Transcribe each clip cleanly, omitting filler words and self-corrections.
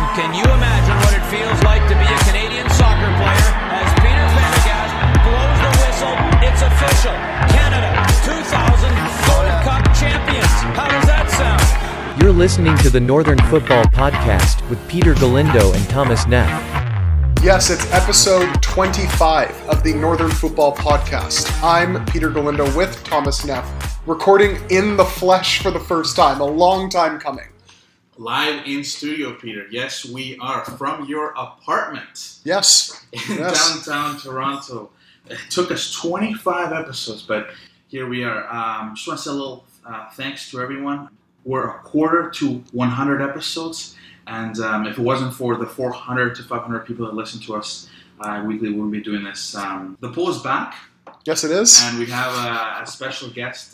Can you imagine what it feels like to be a Canadian soccer player as Peter Pendergast blows the whistle? It's official. Canada, 2000 Gold Cup champions. How does that sound? You're listening to the Northern Football Podcast with Peter Galindo and Thomas Neff. Yes, it's episode 25 of the Northern Football Podcast. I'm Peter Galindo with Thomas Neff, recording in the flesh for the first time, a long time coming. Live in studio, Peter. Yes, we are from your apartment. Yes. In downtown Toronto. It took us 25 episodes, but here we are. Just want to say a little thanks to everyone. We're a quarter to 100 episodes, and if it wasn't for the 400 to 500 people that listen to us weekly, we wouldn't be doing this. The poll is back. Yes, it is. And we have a special guest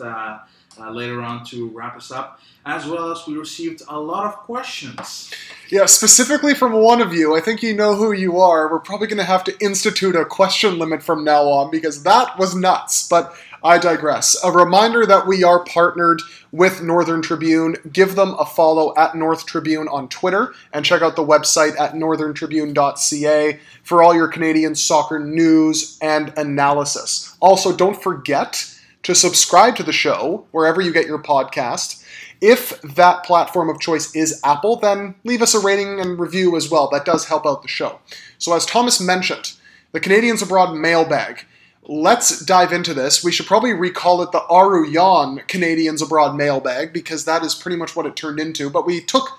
later on to wrap us up, as well as we received a lot of questions. Yeah, specifically from one of you. I think you know who you are. We're probably going to have to institute a question limit from now on because that was nuts, but I digress. A reminder that we are partnered with Northern Tribune. Give them a follow at North Tribune on Twitter and check out the website at northerntribune.ca for all your Canadian soccer news and analysis. Also, don't forget to subscribe to the show wherever you get your podcast. If that platform of choice is Apple, then leave us a rating and review as well. That does help out the show. So as Thomas mentioned, the Canadians Abroad mailbag. Let's dive into this. We should probably recall it the Aruyan Canadians Abroad mailbag because that is pretty much what it turned into. But we took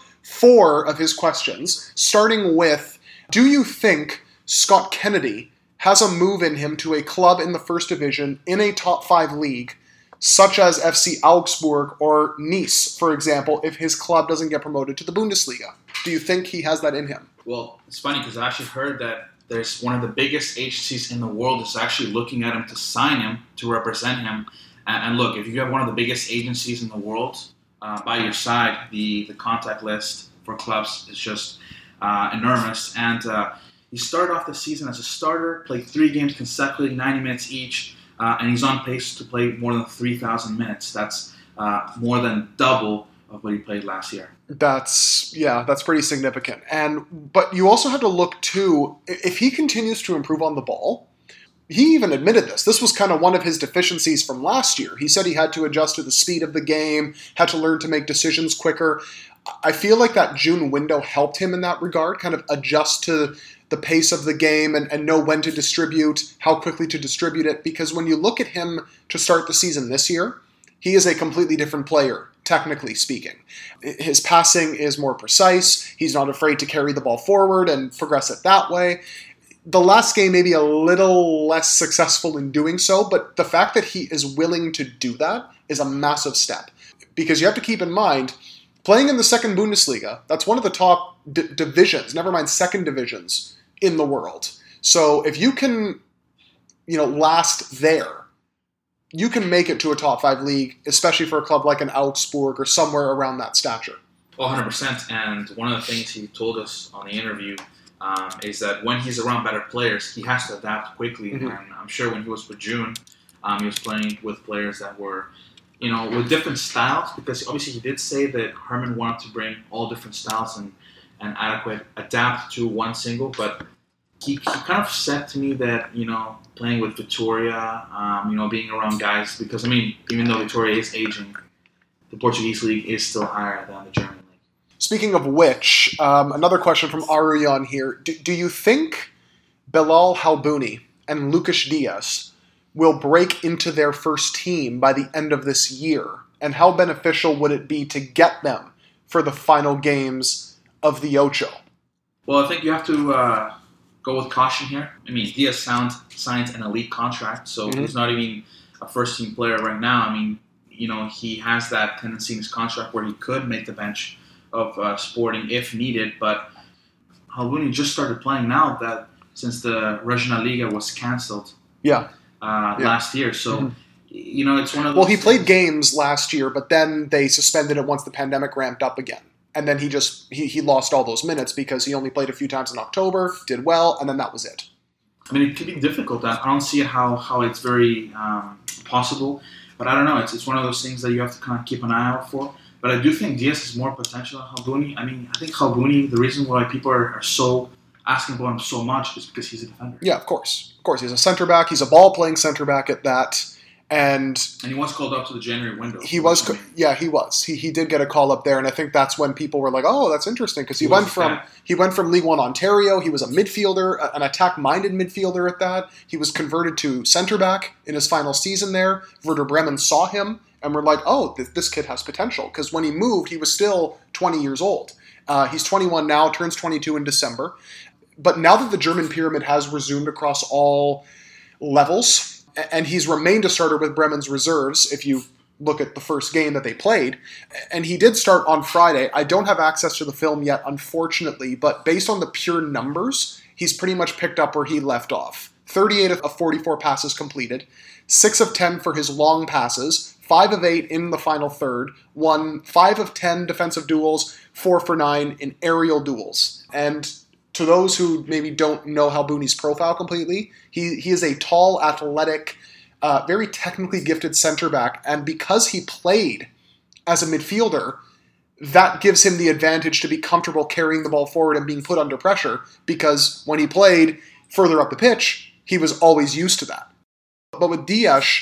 4 of his questions, starting with, do you think Scott Kennedy has a move in him to a club in the first division in a top 5 league, such as FC Augsburg or Nice, for example, if his club doesn't get promoted to the Bundesliga? Do you think he has that in him? Well, it's funny because I actually heard that there's one of the biggest agencies in the world is actually looking at him to sign him, to represent him. And look, if you have one of the biggest agencies in the world by your side, the contact list for clubs is just enormous. And he started off the season as a starter, played 3 games consecutively, 90 minutes each, and he's on pace to play more than 3,000 minutes. That's more than double of what he played last year. That's pretty significant. But you also have to look too, if he continues to improve on the ball, he even admitted this. This was kind of one of his deficiencies from last year. He said he had to adjust to the speed of the game, had to learn to make decisions quicker. I feel like that June window helped him in that regard, kind of adjust to the pace of the game and know when to distribute, how quickly to distribute it. Because when you look at him to start the season this year, he is a completely different player, technically speaking. His passing is more precise. He's not afraid to carry the ball forward and progress it that way. The last game may be a little less successful in doing so, but the fact that he is willing to do that is a massive step. Because you have to keep in mind, playing in the second Bundesliga, that's one of the top divisions, never mind second divisions in the world. So if you can, last there, you can make it to a top 5 league, especially for a club like an Augsburg or somewhere around that stature. Well, 100%. And one of the things he told us on the interview is that when he's around better players, he has to adapt quickly. Mm-hmm. And I'm sure when he was with June, he was playing with players that were, with different styles, because obviously he did say that Herman wanted to bring all different styles and adapt to one single, but he kind of said to me that, playing with Vitória, being around guys, because, even though Vitória is aging, the Portuguese league is still higher than the German league. Speaking of which, another question from Aruyan here. Do you think Bilal Halbouni and Lucas Diaz will break into their first team by the end of this year? And how beneficial would it be to get them for the final games of the Ocho? Well, I think you have to go with caution here. Diaz signs an elite contract, so he's not even a first-team player right now. He has that tendency in his contract where he could make the bench of Sporting if needed, but Halbouni just started playing now that since the Regionalliga was cancelled last year. So, it's one of those... Well, he played games last year, but then they suspended it once the pandemic ramped up again. And then he lost all those minutes because he only played a few times in October, did well, and then that was it. It could be difficult. I don't see how it's very possible. But I don't know. It's one of those things that you have to kind of keep an eye out for. But I do think Diaz has more potential than Halbouni. I mean, I think Halbouni, the reason why people are so asking about him so much is because he's a defender. Yeah, of course. Of course, he's a center back. He's a ball-playing center back at that. And he was called up to the January window. He was. He did get a call up there, and I think that's when people were like, "Oh, that's interesting," because he went from League One Ontario. He was a midfielder, an attack-minded midfielder at that. He was converted to center back in his final season there. Werder Bremen saw him and were like, "Oh, this kid has potential." Because when he moved, he was still 20 years old. He's 21 now, turns 22 in December. But now that the German pyramid has resumed across all levels, and he's remained a starter with Bremen's reserves, if you look at the first game that they played, and he did start on Friday. I don't have access to the film yet, unfortunately, but based on the pure numbers, he's pretty much picked up where he left off. 38 of 44 passes completed, 6 of 10 for his long passes, 5 of 8 in the final third, won 5 of 10 defensive duels, 4 for 9 in aerial duels. And to those who maybe don't know Halbouni's profile completely, he is a tall, athletic, very technically gifted center back, and because he played as a midfielder, that gives him the advantage to be comfortable carrying the ball forward and being put under pressure, because when he played further up the pitch, he was always used to that. But with Diaz,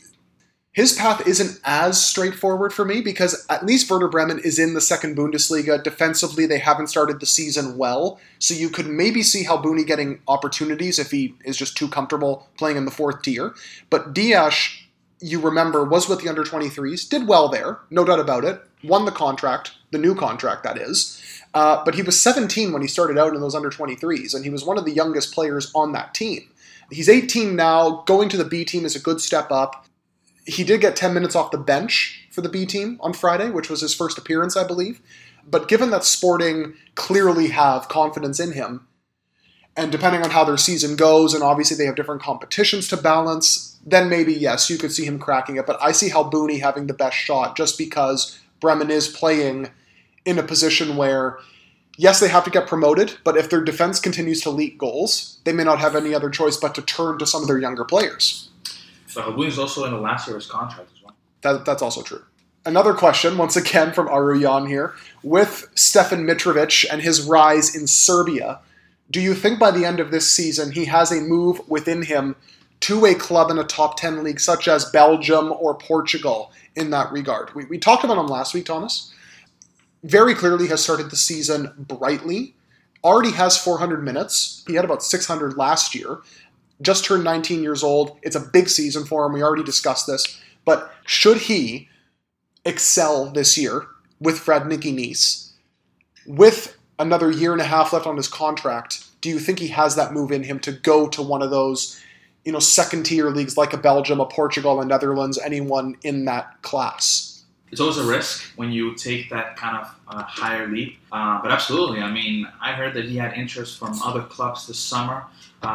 his path isn't as straightforward for me, because at least Werder Bremen is in the second Bundesliga. Defensively, they haven't started the season well, so you could maybe see Halbouni getting opportunities if he is just too comfortable playing in the fourth tier. But Diaz, you remember, was with the under-23s, did well there, no doubt about it, won the contract, the new contract that is, but he was 17 when he started out in those under-23s, and he was one of the youngest players on that team. He's 18 now, going to the B team is a good step up. He did get 10 minutes off the bench for the B team on Friday, which was his first appearance, I believe. But given that Sporting clearly have confidence in him, and depending on how their season goes, and obviously they have different competitions to balance, then maybe, yes, you could see him cracking it. But I see Halbouni having the best shot just because Bremen is playing in a position where, yes, they have to get promoted, but if their defense continues to leak goals, they may not have any other choice but to turn to some of their younger players. But Halbouni is also in the last year of his contract as well. That's also true. Another question, once again from Aruyan here. With Stefan Mitrovic and his rise in Serbia, do you think by the end of this season he has a move within him to a club in a top 10 league such as Belgium or Portugal in that regard? We talked about him last week, Thomas. Very clearly has started the season brightly. Already has 400 minutes. He had about 600 last year. Just turned 19 years old. It's a big season for him. We already discussed this. But should he excel this year with Fredniki Nice, with another year and a half left on his contract, do you think he has that move in him to go to one of those, second-tier leagues like a Belgium, a Portugal, a Netherlands, anyone in that class? It's always a risk when you take that kind of higher leap. But absolutely, I heard that he had interest from other clubs this summer.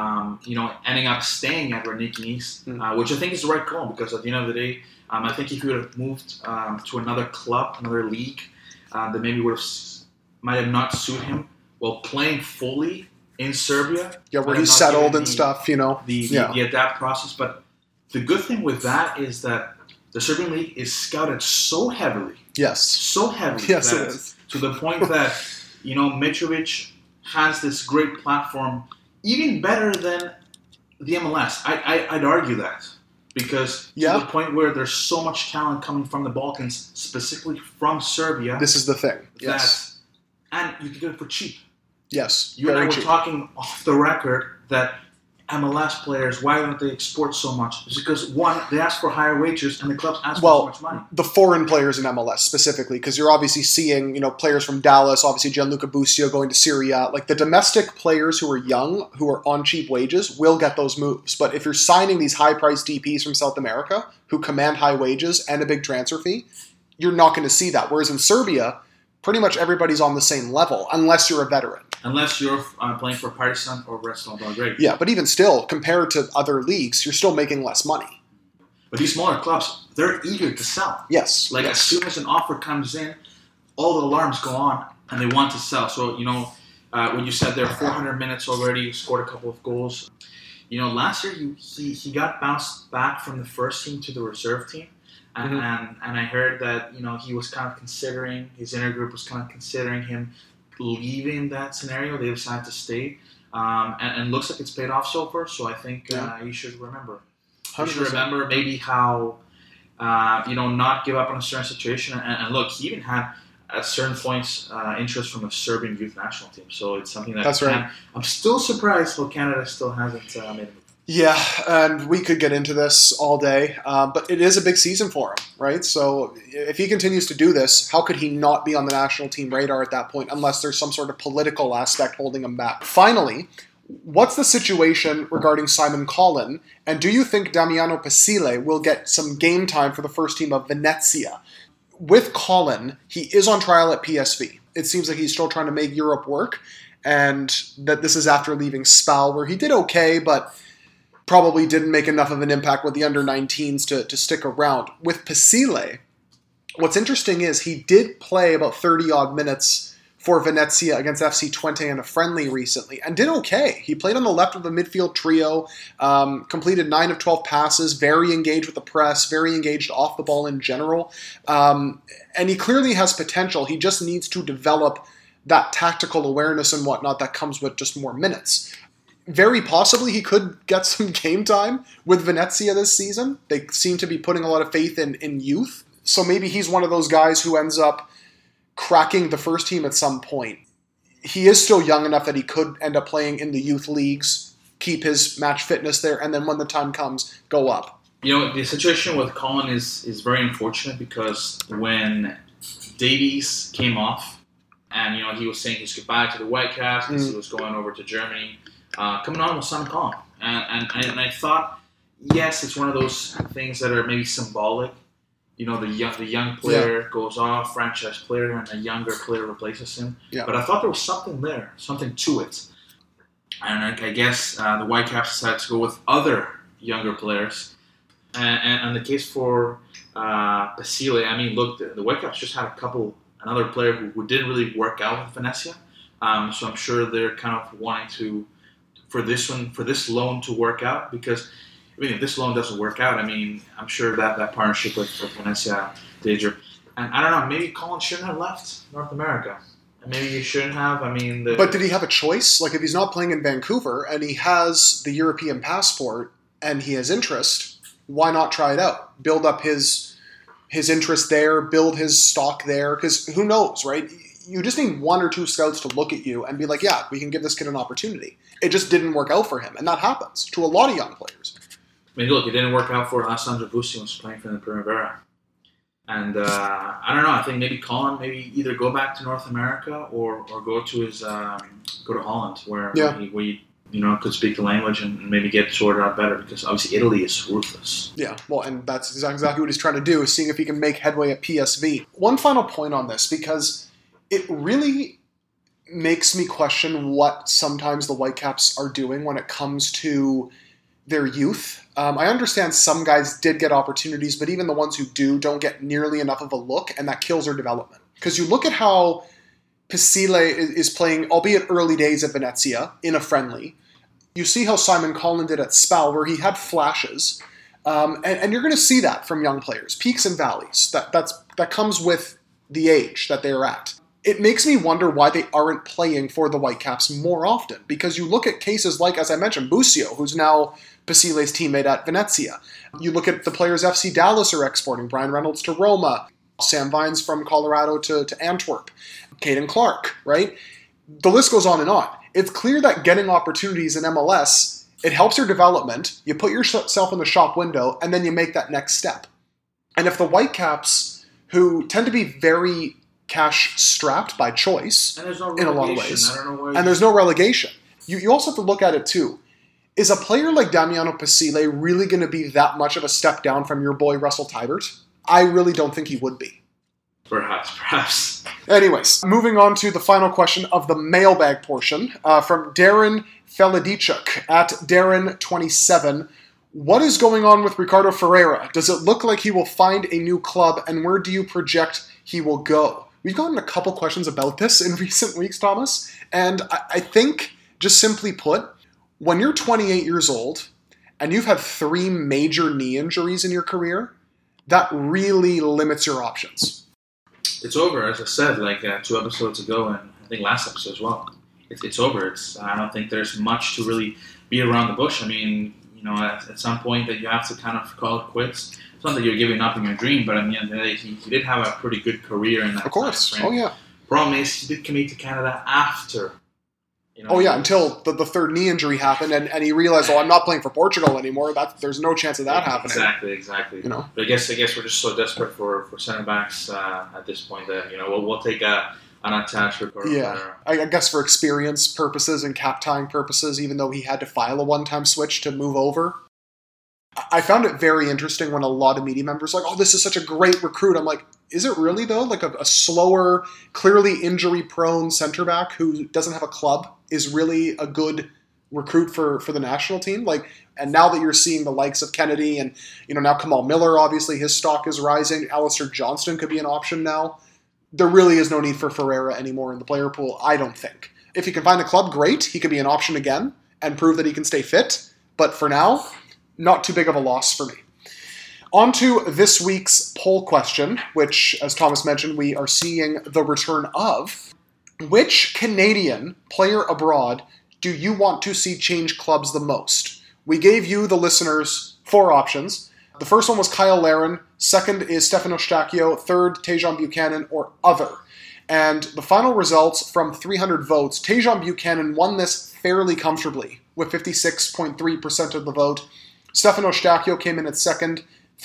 Ending up staying at Fredniki Nice, which I think is the right call, because at the end of the day, I think if he would have moved to another club, another league, that maybe might have not suited him while playing fully in Serbia. Yeah, where he's settled and stuff, The adapt process. But the good thing with that is that the Serbian league is scouted so heavily. Yes. So heavily. Yes, it is. To the point that, Mitrovic has this great platform, even better than the MLS. I'd argue that. Because to the point where there's so much talent coming from the Balkans, specifically from Serbia. This is the thing. Yes. And you can do it for cheap. Yes. You and I were talking off the record that MLS players, why don't they export so much? It's because, one, they ask for higher wages and the clubs ask for so much money. The foreign players in MLS specifically, because you're obviously seeing, players from Dallas, obviously Gianluca Busio going to Syria. Like the domestic players who are young, who are on cheap wages, will get those moves. But if you're signing these high-priced DPs from South America, who command high wages and a big transfer fee, you're not going to see that. Whereas in Serbia, pretty much everybody's on the same level, unless you're a veteran. Unless you're playing for Partizan or Red Belgrade. Yeah, but even still, compared to other leagues, you're still making less money. But these smaller clubs, they're eager to sell. Yes. As soon as an offer comes in, all the alarms go on, and they want to sell. So, when you said there 400 minutes already, scored a couple of goals. Last year he got bounced back from the first team to the reserve team. And I heard that he was kind of considering, his inner group was kind of considering him leaving that scenario. They decided to stay, and looks like it's paid off so far. So I think you should remember. 100%. You should remember maybe how not give up on a certain situation. And look, he even had at certain points interest from a Serbian youth national team. So it's something that that's right. I'm still surprised how Canada still hasn't made a move. Yeah, and we could get into this all day, but it is a big season for him, right? So if he continues to do this, how could he not be on the national team radar at that point unless there's some sort of political aspect holding him back? Finally, what's the situation regarding Simon Collin, and do you think Damiano Pesile will get some game time for the first team of Venezia? With Collin, he is on trial at PSV. It seems like he's still trying to make Europe work, and that this is after leaving Spal, where he did okay, but probably didn't make enough of an impact with the under-19s to stick around. With Pesile, what's interesting is he did play about 30-odd minutes for Venezia against FC Twente in a friendly recently, and did okay. He played on the left of the midfield trio, completed 9 of 12 passes, very engaged with the press, very engaged off the ball in general, and he clearly has potential. He just needs to develop that tactical awareness and whatnot that comes with just more minutes. Very possibly he could get some game time with Venezia this season. They seem to be putting a lot of faith in youth. So maybe he's one of those guys who ends up cracking the first team at some point. He is still young enough that he could end up playing in the youth leagues, keep his match fitness there, and then when the time comes, go up. The situation with Collin is very unfortunate because when Davies came off and, he was saying his goodbye to the Whitecaps because he was going over to Germany, coming on with Simon Collin. And I thought, yes, it's one of those things that are maybe symbolic. The young player goes off, franchise player, and a younger player replaces him. Yeah. But I thought there was something there, something to it. And I guess the Whitecaps decided to go with other younger players. And the case for Pesile, I mean, look, the Whitecaps just had another player who didn't really work out with Venezia. So I'm sure they're kind of wanting to, for this loan to work out, because if this loan doesn't work out, I'm sure that partnership with Venezia, Danger, and I don't know, maybe Collin shouldn't have left North America. And maybe he shouldn't have. But did he have a choice? Like, if he's not playing in Vancouver and he has the European passport and he has interest, why not try it out? Build up his interest there, build his stock there, because who knows, right? You just need 1 or 2 scouts to look at you and be like, yeah, we can give this kid an opportunity. It just didn't work out for him, and that happens to a lot of young players. Look, it didn't work out for Alessandro Bussi was playing for the Primavera. And I don't know, I think maybe Collin either go back to North America or go to Holland, where he could speak the language and maybe get sorted out better, because obviously Italy is ruthless. Yeah, well, and that's exactly what he's trying to do, is seeing if he can make headway at PSV. One final point on this, because it really makes me question what sometimes the Whitecaps are doing when it comes to their youth. I understand some guys did get opportunities, but even the ones who don't get nearly enough of a look, and that kills their development. Because you look at how Pesile is playing, albeit early days at Venezia, in a friendly. You see how Simon Collin did at Spal, where he had flashes. And you're going to see that from young players, peaks and valleys. That comes with the age that they're at. It makes me wonder why they aren't playing for the Whitecaps more often, because you look at cases like, as I mentioned, Busio, who's now Basile's teammate at Venezia. You look at the players FC Dallas are exporting, Brian Reynolds to Roma, Sam Vines from Colorado to Antwerp, Caden Clark, right? The list goes on and on. It's clear that getting opportunities in MLS, it helps your development, you put yourself in the shop window, and then you make that next step. And if the Whitecaps, who tend to be very cash-strapped by choice in a lot of ways, and there's no relegation, you also have to look at it too. Is a player like Damiano Pesile really going to be that much of a step down from your boy Russell Teibert? I really don't think he would be. Perhaps. Anyways, moving on to the final question of the mailbag portion from Darren Feladichuk at Darren27. What is going on with Ricardo Ferreira? Does it look like he will find a new club, and where do you project he will go? We've gotten a couple questions about this in recent weeks, Thomas, and I think, just simply put, when you're 28 years old and you've had 3 major knee injuries in your career, that really limits your options. It's over, as I said, like 2 episodes ago, and I think last episode as well. It's over. I don't think there's much to really beat around the bush. I mean, at some point that you have to kind of call it quits. It's not that you're giving up on your dream, but at the end of the day, he did have a pretty good career in that. Of course. Time frame. Oh, yeah. Problem is, he did commute to Canada after. Until the third knee injury happened, and he realized, I'm not playing for Portugal anymore. There's no chance of that happening. Exactly. But I guess we're just so desperate for center backs at this point that we'll take an unattached Ricardo Pereira. I guess for experience purposes and cap tying purposes, even though he had to file a one-time switch to move over. I found it very interesting when a lot of media members were like, this is such a great recruit. I'm like, is it really though? Like a slower, clearly injury-prone center back who doesn't have a club is really a good recruit for the national team? And now that you're seeing the likes of Kennedy and now Kamal Miller, obviously his stock is rising. Alistair Johnston could be an option now. There really is no need for Ferreira anymore in the player pool, I don't think. If he can find a club, great. He could be an option again and prove that he can stay fit. But for now, not too big of a loss for me. On to this week's poll question, which, as Thomas mentioned, we are seeing the return of. Which Canadian player abroad do you want to see change clubs the most? We gave you, the listeners, 4 options. The first one was Kyle Larin. Second is Stefan Eustáquio. Third, Tajon Buchanan, or other. And the final results from 300 votes, Tajon Buchanan won this fairly comfortably with 56.3% of the vote. Stefan Eustáquio came in at second,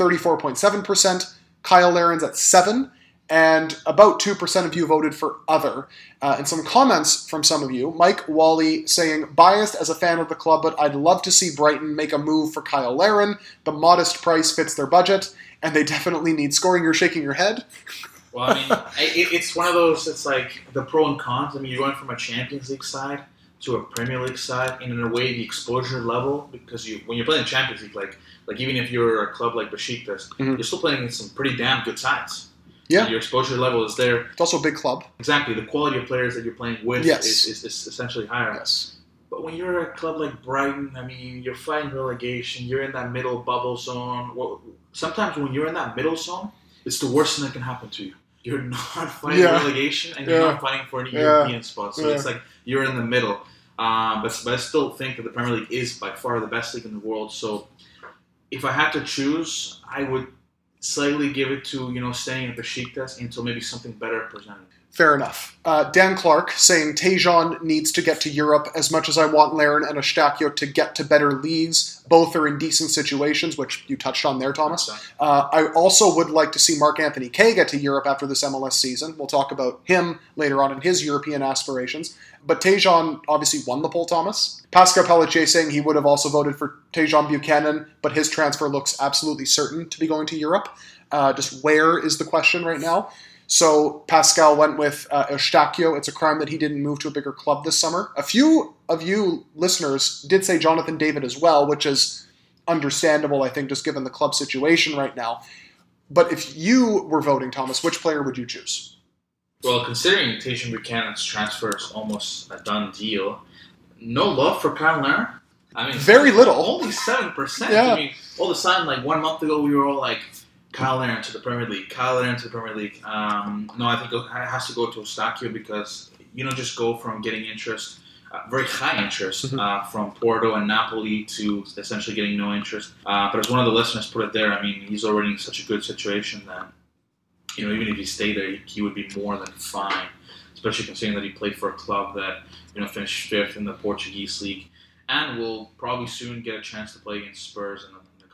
34.7%. Kyle Larin's at 7%. And about 2% of you voted for other. And some comments from some of you. Mike Wally saying, biased as a fan of the club, but I'd love to see Brighton make a move for Kyle Larin. The modest price fits their budget, and they definitely need scoring. You're shaking your head. Well, I mean, it's one of those, it's like the pro and cons. I mean, you're going from a Champions League side to a Premier League side, and in a way, the exposure level, because when you're playing Champions League, like even if you're a club like Besiktas, you're still playing against some pretty damn good sides. Yeah. Your exposure level is there. It's also a big club. Exactly. The quality of players that you're playing with is essentially higher. Yes. But when you're a club like Brighton, I mean, you're fighting relegation. You're in that middle bubble zone. Well, sometimes when you're in that middle zone, it's the worst thing that can happen to you. You're not fighting relegation, and you're not fighting for any European spot. So it's like you're in the middle. But I still think that the Premier League is by far the best league in the world. So if I had to choose, I would slightly give it to, staying at Besiktas until maybe something better presented. Fair enough. Dan Clark saying Tajon needs to get to Europe as much as I want Larin and Eustáquio to get to better leagues. Both are in decent situations, which you touched on there, Thomas. I also would like to see Marc-Anthony Kaye get to Europe after this MLS season. We'll talk about him later on in his European aspirations. But Tajon obviously won the poll, Thomas. Pascal Pelletier saying he would have also voted for Tajon Buchanan, but his transfer looks absolutely certain to be going to Europe. Just where is the question right now? So Pascal went with Eustáquio. It's a crime that he didn't move to a bigger club this summer. A few of you listeners did say Jonathan David as well, which is understandable, I think, just given the club situation right now. But if you were voting, Thomas, which player would you choose? Well, considering Tajon Buchanan's transfer is almost a done deal, no love for Kyle Larin? I mean, very little. Only 7%. Yeah. I mean, all of a sudden, like 1 month ago, we were all like, Kyle Larin to the Premier League. Kyle Larin to the Premier League. No, I think it has to go to Eustáquio because you don't just go from getting interest, very high interest, from Porto and Napoli to essentially getting no interest. But as one of the listeners put it there, I mean, he's already in such a good situation that, even if he stayed there, he would be more than fine, especially considering that he played for a club that, finished 5th in the Portuguese league and will probably soon get a chance to play against Spurs.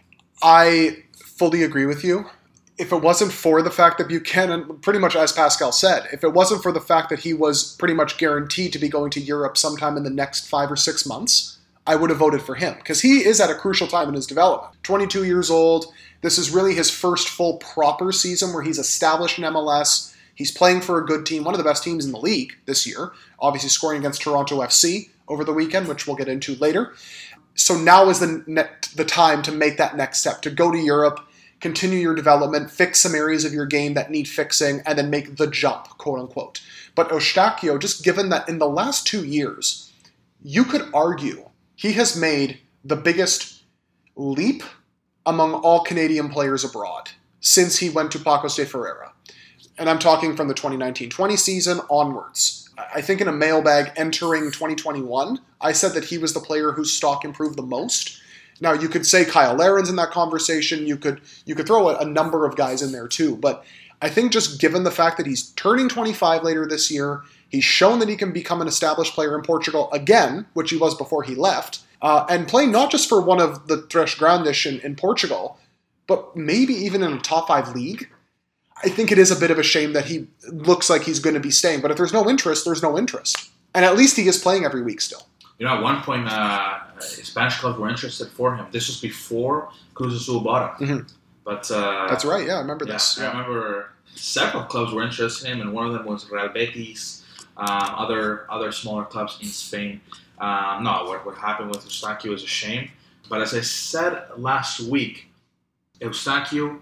I fully agree with you. If it wasn't for the fact that Buchanan, pretty much as Pascal said, if it wasn't for the fact that he was pretty much guaranteed to be going to Europe sometime in the next 5 or 6 months, I would have voted for him because he is at a crucial time in his development. 22 years old. This is really his first full proper season where he's established in MLS. He's playing for a good team, one of the best teams in the league this year, obviously scoring against Toronto FC over the weekend, which we'll get into later. So now is the time to make that next step, to go to Europe, continue your development, fix some areas of your game that need fixing, and then make the jump, quote unquote. But Eustáquio, just given that in the last 2 years, you could argue he has made the biggest leap among all Canadian players abroad. since he went to Pacos de Ferreira. And I'm talking from the 2019-20 season onwards. I think in a mailbag entering 2021, I said that he was the player whose stock improved the most. Now, you could say Kyle Laren's in that conversation. You could throw a number of guys in there too. But I think just given the fact that he's turning 25 later this year, he's shown that he can become an established player in Portugal again, which he was before he left, and playing not just for one of the Três Grandes in Portugal, but maybe even in a top 5 league. I think it is a bit of a shame that he looks like he's going to be staying. But if there's no interest, there's no interest. And at least he is playing every week still. You know, at one point, Spanish clubs were interested for him. This was before Cruz Azul bought him. Mm-hmm. But that's right. Yeah, I remember this. Yeah. I remember several clubs were interested in him, and one of them was Real Betis, other smaller clubs in Spain. What happened with Eustáquio is a shame. But as I said last week, Eustáquio,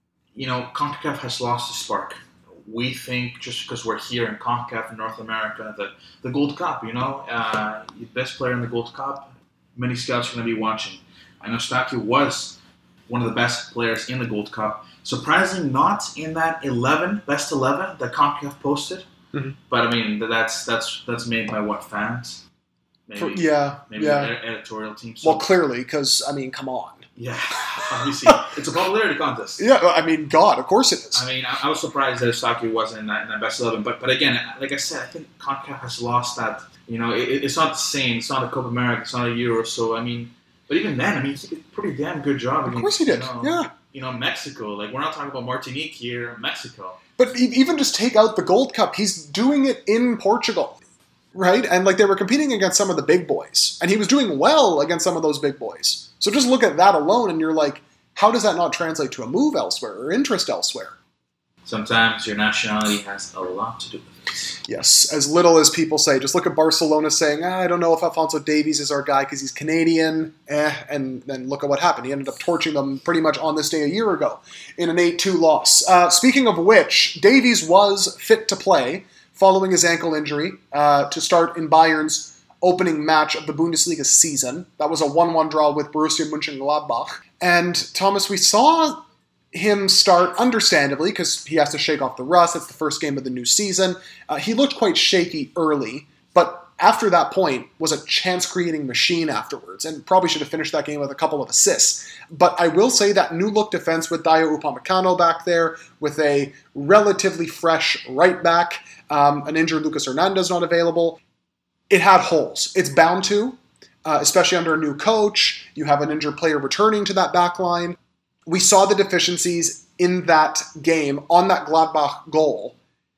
CONCACAF has lost the spark. We think just because we're here in CONCACAF in North America that the Gold Cup, the best player in the Gold Cup, many scouts are going to be watching. I know Eustáquio was one of the best players in the Gold Cup. Surprisingly not in that best 11 that CONCACAF posted. Mm-hmm. But I mean, that's made by what, fans? Maybe editorial team. So, well, clearly, because, come on. Yeah, obviously. It's a popularity contest. Yeah, God, of course it is. I was surprised that Eustáquio wasn't in that best 11. But again, like I said, I think CONCACAF has lost that. It's not the same. It's not a Copa America. It's not a Euro. So, but even then, he did a pretty damn good job. Of course he did, yeah. Mexico. Like, we're not talking about Martinique here, Mexico. But even just take out the Gold Cup, he's doing it in Portugal, right? And, they were competing against some of the big boys. And he was doing well against some of those big boys. So just look at that alone, and you're like, how does that not translate to a move elsewhere or interest elsewhere? Sometimes your nationality has a lot to do with it. Yes, as little as people say. Just look at Barcelona saying, I don't know if Alphonso Davies is our guy because he's Canadian. And then look at what happened. He ended up torching them pretty much on this day a year ago in an 8-2 loss. Speaking of which, Davies was fit to play following his ankle injury to start in Bayern's opening match of the Bundesliga season. That was a 1-1 draw with Borussia Mönchengladbach. And Thomas, we saw him start, understandably, because he has to shake off the rust. It's the first game of the new season. He looked quite shaky early, but after that point was a chance-creating machine afterwards, and probably should have finished that game with a couple of assists. But I will say that new-look defense with Dayo Upamecano back there, with a relatively fresh right back, an injured Lucas Hernandez not available, it had holes. It's bound to, especially under a new coach. You have an injured player returning to that back line. We saw the deficiencies in that game on that Gladbach goal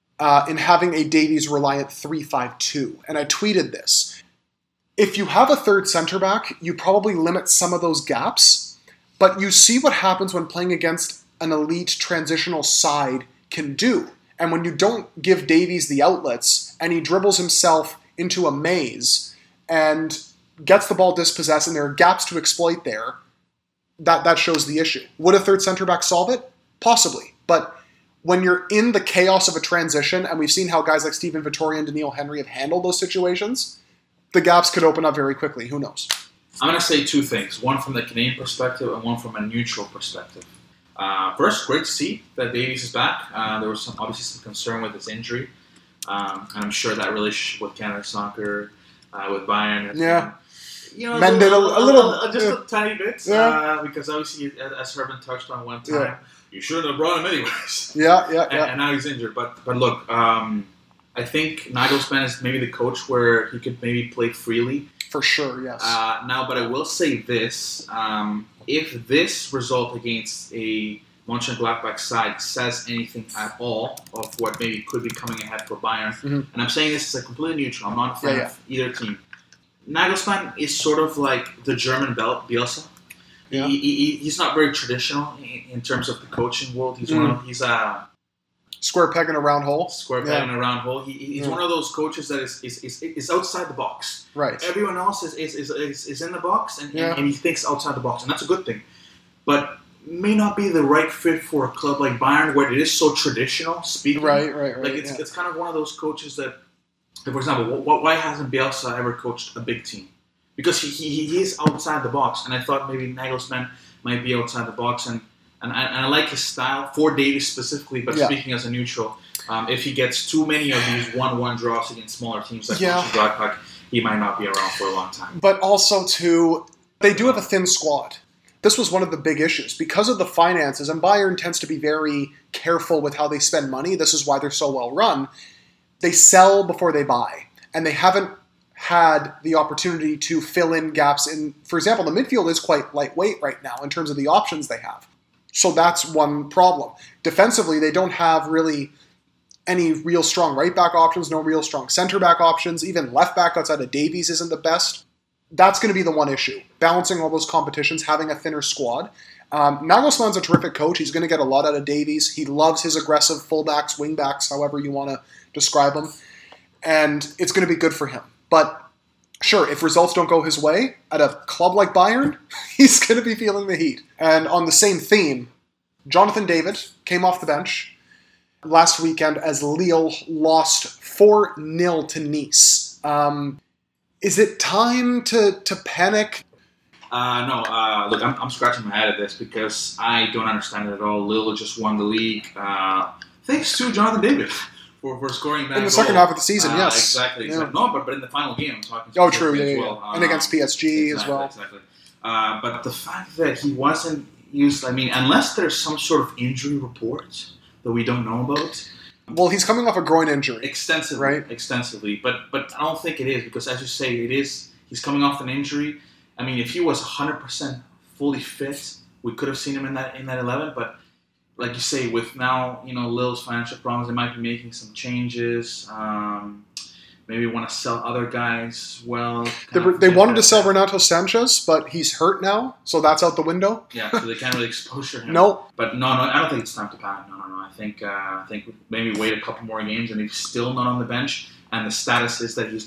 in having a Davies-reliant 3-5-2. And I tweeted this. If you have a third center back, you probably limit some of those gaps, but you see what happens when playing against an elite transitional side can do. And when you don't give Davies the outlets and he dribbles himself into a maze and gets the ball dispossessed and there are gaps to exploit there, that shows the issue. Would a third center back solve it? Possibly. But when you're in the chaos of a transition, and we've seen how guys like Steven Vittori and Daniil Henry have handled those situations, the gaps could open up very quickly. Who knows? I'm going to say two things. One from the Canadian perspective and one from a neutral perspective. First, great to see that Davies is back. There was obviously some concern with his injury. And I'm sure that relationship with Canada Soccer, with Bayern, mended a little, just a tiny bit, because obviously, as Herman touched on one time, you shouldn't have brought him anyways. And now he's injured. But look, I think Nagelsmann is maybe the coach where he could maybe play freely. For sure, yes. But I will say this: if this result against a Mönchengladbach side says anything at all of what maybe could be coming ahead for Bayern, and I'm saying this as a completely neutral, I'm not a fan of either team. Nagelsmann is sort of like the German Bielsa. Yeah. He's not very traditional in terms of the coaching world. He's he's a square peg in a round hole. Square peg in a round hole. He's one of those coaches that is outside the box. Right. Everyone else is in the box and he thinks outside the box, and that's a good thing. But may not be the right fit for a club like Bayern, where it is so traditional speaking. Right. Like it's kind of one of those coaches that, for example, why hasn't Bielsa ever coached a big team? Because he is outside the box, and I thought maybe Nagelsmann might be outside the box. And and I like his style for Davies specifically. But speaking as a neutral, if he gets too many of these 1-1 draws against smaller teams like Mönchengladbach, he might not be around for a long time. But also, too, they do have a thin squad. This was one of the big issues. Because of the finances, and Bayern tends to be very careful with how they spend money, this is why they're so well run, they sell before they buy. And they haven't had the opportunity to fill in gaps in, for example, the midfield is quite lightweight right now in terms of the options they have. So that's one problem. Defensively, they don't have really any real strong right-back options, no real strong center-back options. Even left-back outside of Davies isn't the best. That's going to be the one issue. Balancing all those competitions, having a thinner squad. Nagelsmann's a terrific coach. He's going to get a lot out of Davies. He loves his aggressive fullbacks, wingbacks, however you want to describe them. And it's going to be good for him. But sure, if results don't go his way at a club like Bayern, he's going to be feeling the heat. And on the same theme, Jonathan David came off the bench last weekend as Lille lost 4-0 to Nice. Is it time to panic? No. Look, I'm scratching my head at this because I don't understand it at all. Lille just won the league thanks to Jonathan David for scoring that in the second half of the season. Yes, exactly. Yeah. No, but in the final game, I'm talking. Oh, true. Yeah, well. And against PSG as well. Exactly. But the fact that he wasn't used, I mean, unless there's some sort of injury report that we don't know about. Well, he's coming off a groin injury. Extensively, right? Extensively. But I don't think it is because, as you say, it is. He's coming off an injury. I mean, if he was 100% fully fit, we could have seen him in that 11. But like you say, with now Lille's financial problems, they might be making some changes. Maybe want to sell other guys. Well, they wanted to sell Renato Sanchez, but he's hurt now, so that's out the window. Yeah, so they can't really exposure him. No. But no, I don't think it's time to panic. No. I think maybe wait a couple more games, and he's still not on the bench. And the status is that he's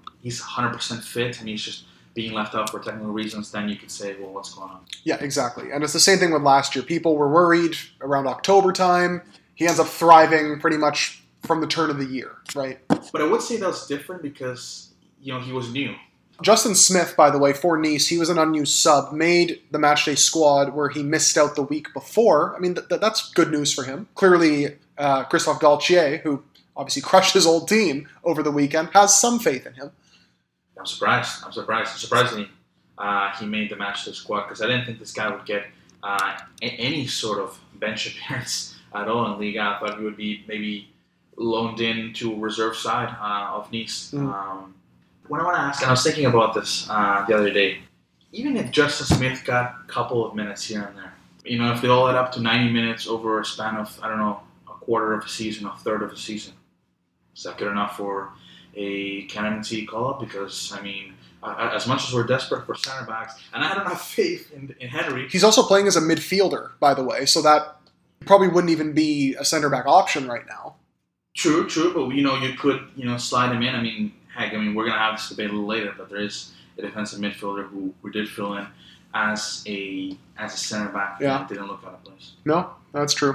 100% fit, and he's just being left out for technical reasons. Then you could say, well, what's going on? Yeah, exactly. And it's the same thing with last year. People were worried around October time. He ends up thriving pretty much from the turn of the year, right? But I would say that was different because he was new. Justin Smith, by the way, for Nice, he was an unused sub, made the matchday squad where he missed out the week before. I mean, that's good news for him. Clearly, Christophe Galtier, who obviously crushed his old team over the weekend, has some faith in him. I'm surprised. Surprisingly, he made the matchday squad because I didn't think this guy would get any sort of bench appearance at all in Liga. I thought he would be maybe loaned in to a reserve side of Nice. What I want to ask, and I was thinking about this the other day, even if Justin Smith got a couple of minutes here and there, if they all add up to 90 minutes over a span of, I don't know, a quarter of a season, a third of a season, is that good enough for a candidacy call-up? Because, I mean, as much as we're desperate for center backs, and I don't have faith in Henry. He's also playing as a midfielder, by the way, so that probably wouldn't even be a center back option right now. True, but you could slide him in. I mean, heck, we're gonna have this debate a little later, but there is a defensive midfielder who did fill in as a center back and didn't look out of place. No, that's true.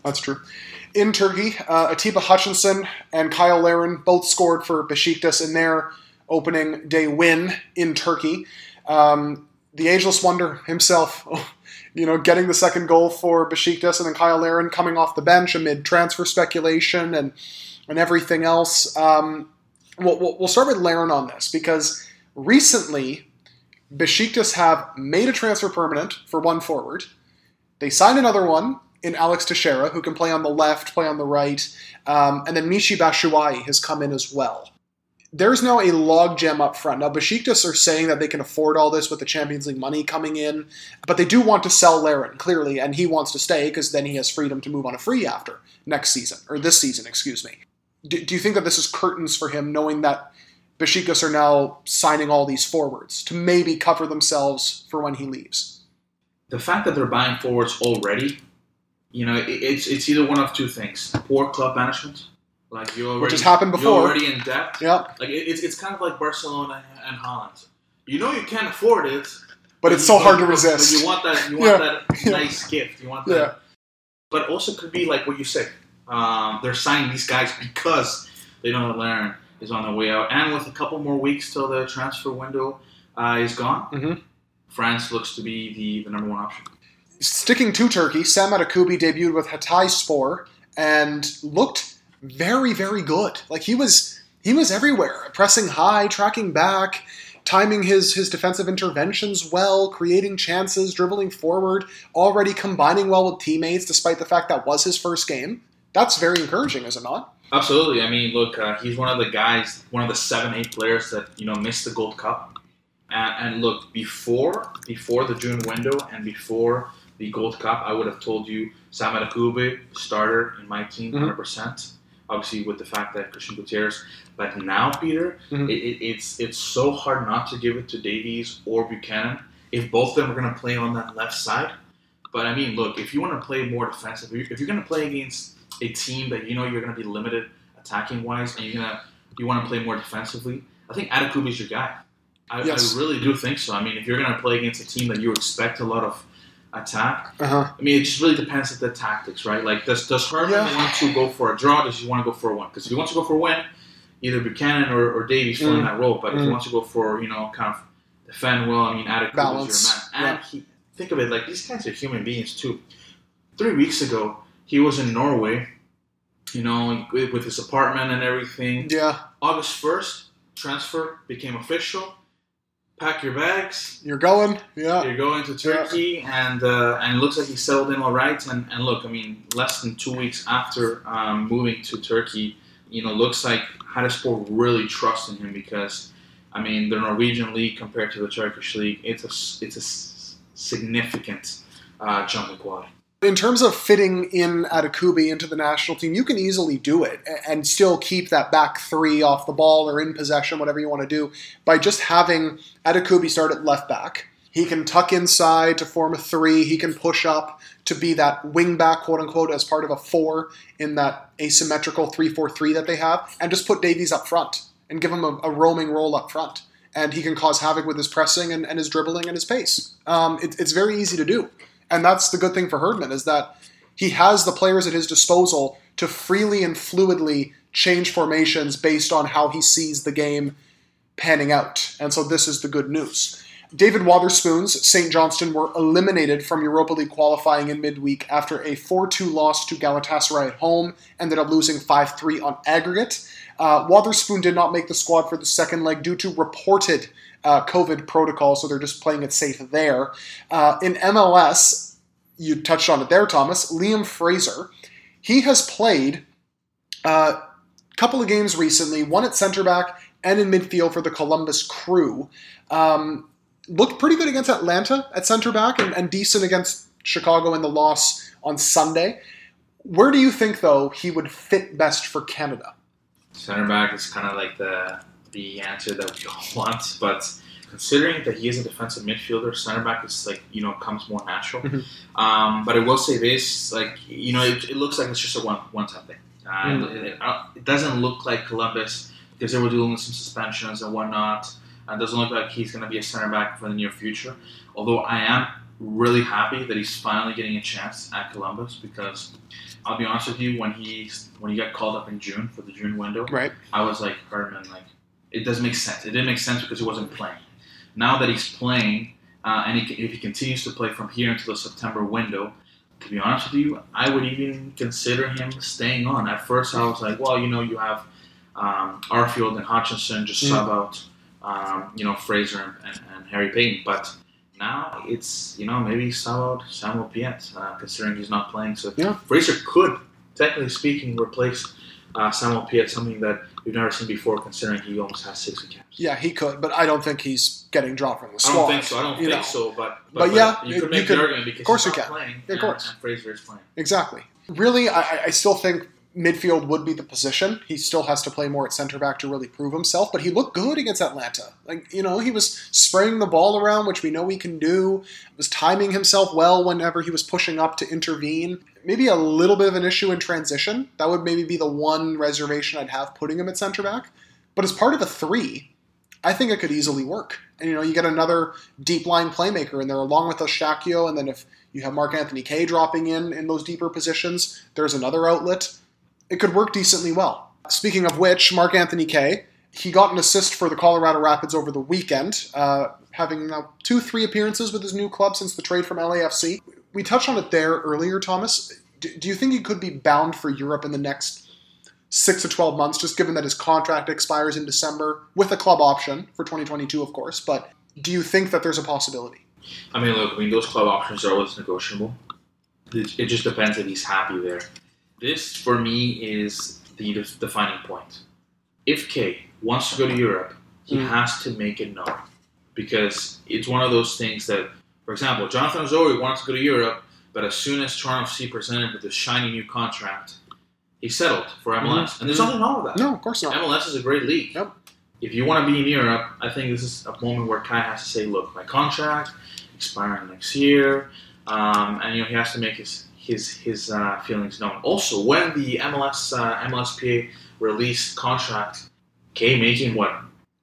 In Turkey, Atiba Hutchinson and Kyle Larin both scored for Besiktas in their opening day win in Turkey. The ageless wonder himself, getting the second goal for Besiktas, and then Kyle Larin coming off the bench amid transfer speculation and everything else. We'll start with Larin on this because recently Besiktas have made a transfer permanent for one forward. They signed another one in Alex Teixeira, who can play on the left, play on the right, and then Michy Batshuayi has come in as well. There's now a logjam up front. Now, Besiktas are saying that they can afford all this with the Champions League money coming in, but they do want to sell Larin, clearly, and he wants to stay because then he has freedom to move on a free after this season, excuse me. Do you think that this is curtains for him, knowing that Besiktas are now signing all these forwards to maybe cover themselves for when he leaves? The fact that they're buying forwards already, it's either one of two things. Poor club management. Which has happened before. You're already in debt. Yeah. It's kind of like Barcelona and Holland. You can't afford it. But it's so hard to resist. But you want that nice gift. You want that. Yeah. But also could be like what you say. They're signing these guys because they know that Larin is on the way out. And with a couple more weeks till the transfer window is gone, France looks to be the number one option. Sticking to Turkey, Sam Adekubi debuted with Hatayspor and looked very, very good. Like he was everywhere, pressing high, tracking back, timing his defensive interventions well, creating chances, dribbling forward, already combining well with teammates despite the fact that was his first game. That's very encouraging, is it not? Absolutely. I mean, look, he's one of the guys, one of the 7-8 players that, missed the Gold Cup. And look, before the June window and before the Gold Cup, I would have told you Sam Adekubi, starter in my team, 100%. Obviously, with the fact that Christian Gutierrez. But now, Peter, it's so hard not to give it to Davies or Buchanan if both of them are going to play on that left side. But, I mean, look, if you want to play more defensive, if you're going to play against a team that you're going to be limited attacking-wise and you want to play more defensively, I think Adekubi is your guy. I really do think so. I mean, if you're going to play against a team that you expect a lot of attack, I mean, it just really depends on the tactics, right? Like, does Herman want to go for a draw? Does he want to go for a win? Because if he wants to go for a win, either Buchanan or Davies fill in that role. But if he wants to go for, kind of defend well, I mean, Adekubi is your man. And think of it, like, these guys are human beings, too. 3 weeks ago, he was in Norway, with his apartment and everything. Yeah. August 1st, transfer became official. Pack your bags. You're going. Yeah. You're going to Turkey, and it looks like he settled in all right. And look, I mean, less than 2 weeks after moving to Turkey, looks like Hatayspor really trust in him because, I mean, the Norwegian league compared to the Turkish league, it's a significant jump in quality. In terms of fitting in Adekubi into the national team, you can easily do it and still keep that back three off the ball or in possession, whatever you want to do, by just having Adekubi start at left back. He can tuck inside to form a three. He can push up to be that wing back, quote unquote, as part of a four in that asymmetrical 3-4-3 that they have, and just put Davies up front and give him a roaming role up front. And he can cause havoc with his pressing and his dribbling and his pace. It's very easy to do. And that's the good thing for Herdman, is that he has the players at his disposal to freely and fluidly change formations based on how he sees the game panning out. And so this is the good news. David Wotherspoon's St. Johnstone were eliminated from Europa League qualifying in midweek after a 4-2 loss to Galatasaray at home, ended up losing 5-3 on aggregate. Wotherspoon did not make the squad for the second leg due to reported COVID protocol, so they're just playing it safe there. In MLS, you touched on it there, Thomas, Liam Fraser. He has played a couple of games recently, one at center back and in midfield for the Columbus Crew. Looked pretty good against Atlanta at center back and decent against Chicago in the loss on Sunday. Where do you think, though, he would fit best for Canada? Center back is kind of like the answer that we all want, but considering that he is a defensive midfielder, center back is comes more natural. But I will say this, it looks like it's just a one-time thing. It doesn't look like Columbus, because they were dealing with some suspensions and whatnot. It doesn't look like he's going to be a center back for the near future. Although I am really happy that he's finally getting a chance at Columbus, because I'll be honest with you, when he got called up in June for the June window, right, I was like, Herdman, it doesn't make sense. It didn't make sense because he wasn't playing. Now that he's playing, and if he continues to play from here until the September window, to be honest with you, I would even consider him staying on. At first, I was like, well, you have Arfield and Hutchinson just sub out, Fraser and Harry Payton. But now it's, maybe sub out Samuel Piet, considering he's not playing. So Fraser could, technically speaking, replace Samuel Piet, something that we've never seen before, considering he almost has 60 caps. Yeah, he could, but I don't think he's getting dropped from the squad. I don't think so. But you could make the argument because of course he's not playing, of course. And Fraser is playing. Exactly. Really, I still think midfield would be the position. He still has to play more at center back to really prove himself, but he looked good against Atlanta. He was spraying the ball around, which we know he can do. Was timing himself well whenever he was pushing up to intervene. Maybe a little bit of an issue in transition. That would maybe be the one reservation I'd have putting him at center back. But as part of a three, I think it could easily work. And, you get another deep line playmaker in there along with Oshakio, and then if you have Mark-Anthony Kaye dropping in those deeper positions, there's another outlet. It could work decently well. Speaking of which, Mark-Anthony Kaye, he got an assist for the Colorado Rapids over the weekend, having now 2-3 appearances with his new club since the trade from LAFC. We touched on it there earlier, Thomas. Do you think he could be bound for Europe in the next 6 to 12 months, just given that his contract expires in December, with a club option for 2022, of course, but do you think that there's a possibility? I mean, look, those club options are always negotiable. It just depends if he's happy there. This, for me, is the defining point. If Kay wants to go to Europe, he has to make it known. Because it's one of those things that, for example, Jonathan Osorio wants to go to Europe, but as soon as Toronto FC presented with this shiny new contract, he settled for MLS. And there's nothing wrong with that. No, of course not. MLS is a great league. Yep. If you want to be in Europe, I think this is a moment where Kai has to say, look, my contract expiring next year, and he has to make his feelings known. Also, when the MLSPA released contract, Kay making what?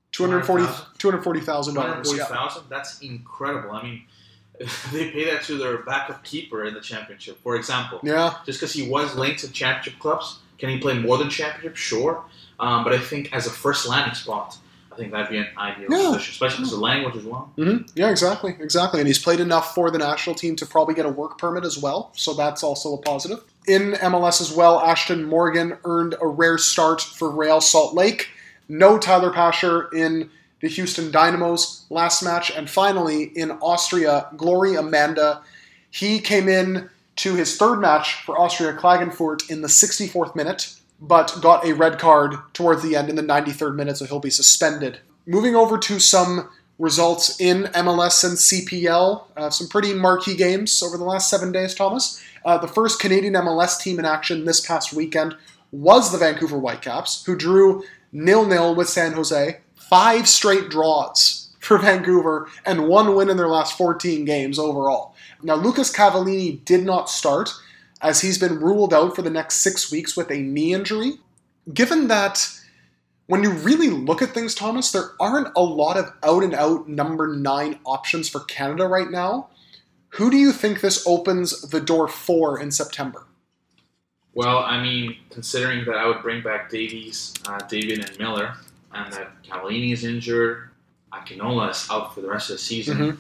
$240,000. $240,000? That's incredible. I mean, they pay that to their backup keeper in the championship, for example. Yeah. Just because he was linked to championship clubs, can he play more than championship? Sure. But I think as a first landing spot, I think that'd be an ideal position, especially because the language as well. Mm-hmm. Yeah, exactly. And he's played enough for the national team to probably get a work permit as well, so that's also a positive. In MLS as well, Ashton Morgan earned a rare start for Real Salt Lake. No Tyler Pasher in the Houston Dynamos last match. And finally, in Austria, Glory Amanda. He came in to his third match for Austria Klagenfurt in the 64th minute, but got a red card towards the end in the 93rd minute, so he'll be suspended. Moving over to some results in MLS and CPL, some pretty marquee games over the last 7 days, Thomas. The first Canadian MLS team in action this past weekend was the Vancouver Whitecaps, who drew 0-0 with San Jose. 5 straight draws for Vancouver and 1 win in their last 14 games overall. Now, Lucas Cavallini did not start, as he's been ruled out for the next 6 weeks with a knee injury. Given that, when you really look at things, Thomas, there aren't a lot of out-and-out number 9 options for Canada right now. Who do you think this opens the door for in September? Well, I mean, considering that I would bring back David and Miller, and that Cavallini is injured, Akinola is out for the rest of the season,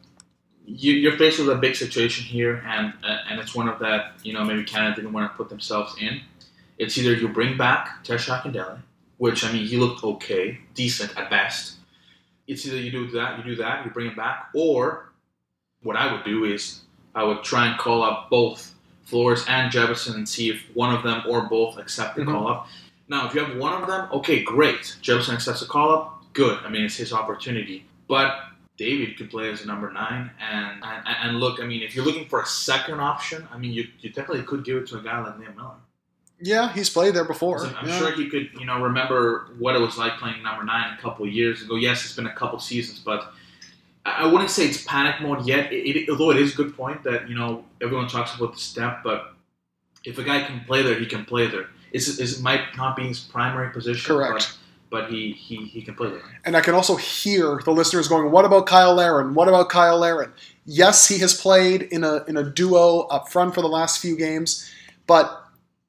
you're faced with a big situation here, and it's one of that, maybe Canada didn't want to put themselves in. It's either you bring back Tereshak Akindele, which, I mean, he looked okay, decent at best. It's either you do that, you bring him back, or what I would do is I would try and call up both Flores and Jefferson and see if one of them or both accept the call-up. Now, if you have one of them, okay, great. Jefferson accepts the call-up, good. I mean, it's his opportunity. But David could play as a number 9. And look, I mean, if you're looking for a second option, I mean, you technically could give it to a guy like Liam Miller. Yeah, he's played there before. I'm sure he could, remember what it was like playing number 9 a couple of years ago. Yes, it's been a couple seasons, but I wouldn't say it's panic mode yet. Although it is a good point that, everyone talks about the step, but if a guy can play there, he can play there. It might not be his primary position. Correct. But he can play there. And I can also hear the listeners going, what about Kyle Larin? What about Kyle Larin? Yes, he has played in a duo up front for the last few games, but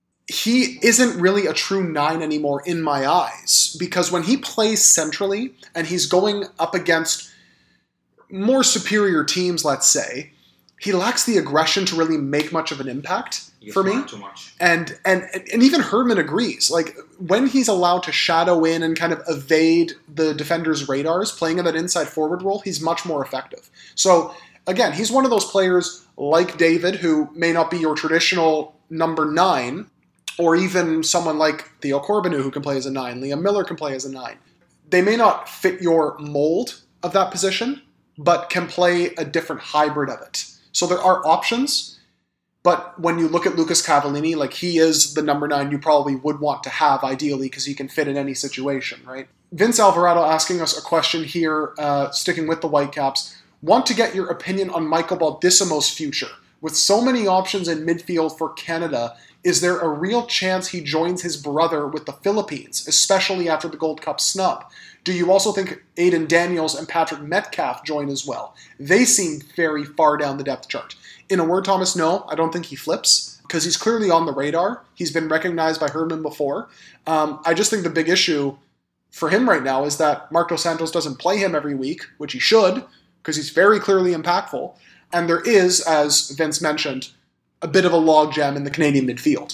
he isn't really a true 9 anymore in my eyes, because when he plays centrally and he's going up against more superior teams, let's say, he lacks the aggression to really make much of an impact for me. Too much. And even Herdman agrees. Like, when he's allowed to shadow in and kind of evade the defender's radars, playing in that inside forward role, he's much more effective. So, again, he's one of those players like David, who may not be your traditional number 9, or even someone like Theo Corbinu, who can play as a 9. Liam Miller can play as a 9. They may not fit your mold of that position, but can play a different hybrid of it. So there are options, but when you look at Lucas Cavallini, like, he is the number 9 you probably would want to have, ideally, because he can fit in any situation, right? Vince Alvarado asking us a question here, sticking with the Whitecaps. Want to get your opinion on Michael Baldissimo's future. With so many options in midfield for Canada, is there a real chance he joins his brother with the Philippines, especially after the Gold Cup snub? Do you also think Aiden Daniels and Patrick Metcalf join as well? They seem very far down the depth chart. In a word, Thomas, no, I don't think he flips, because he's clearly on the radar. He's been recognized by Herdman before. I just think the big issue for him right now is that Marc Dos Santos doesn't play him every week, which he should, because he's very clearly impactful. And there is, as Vince mentioned, a bit of a logjam in the Canadian midfield.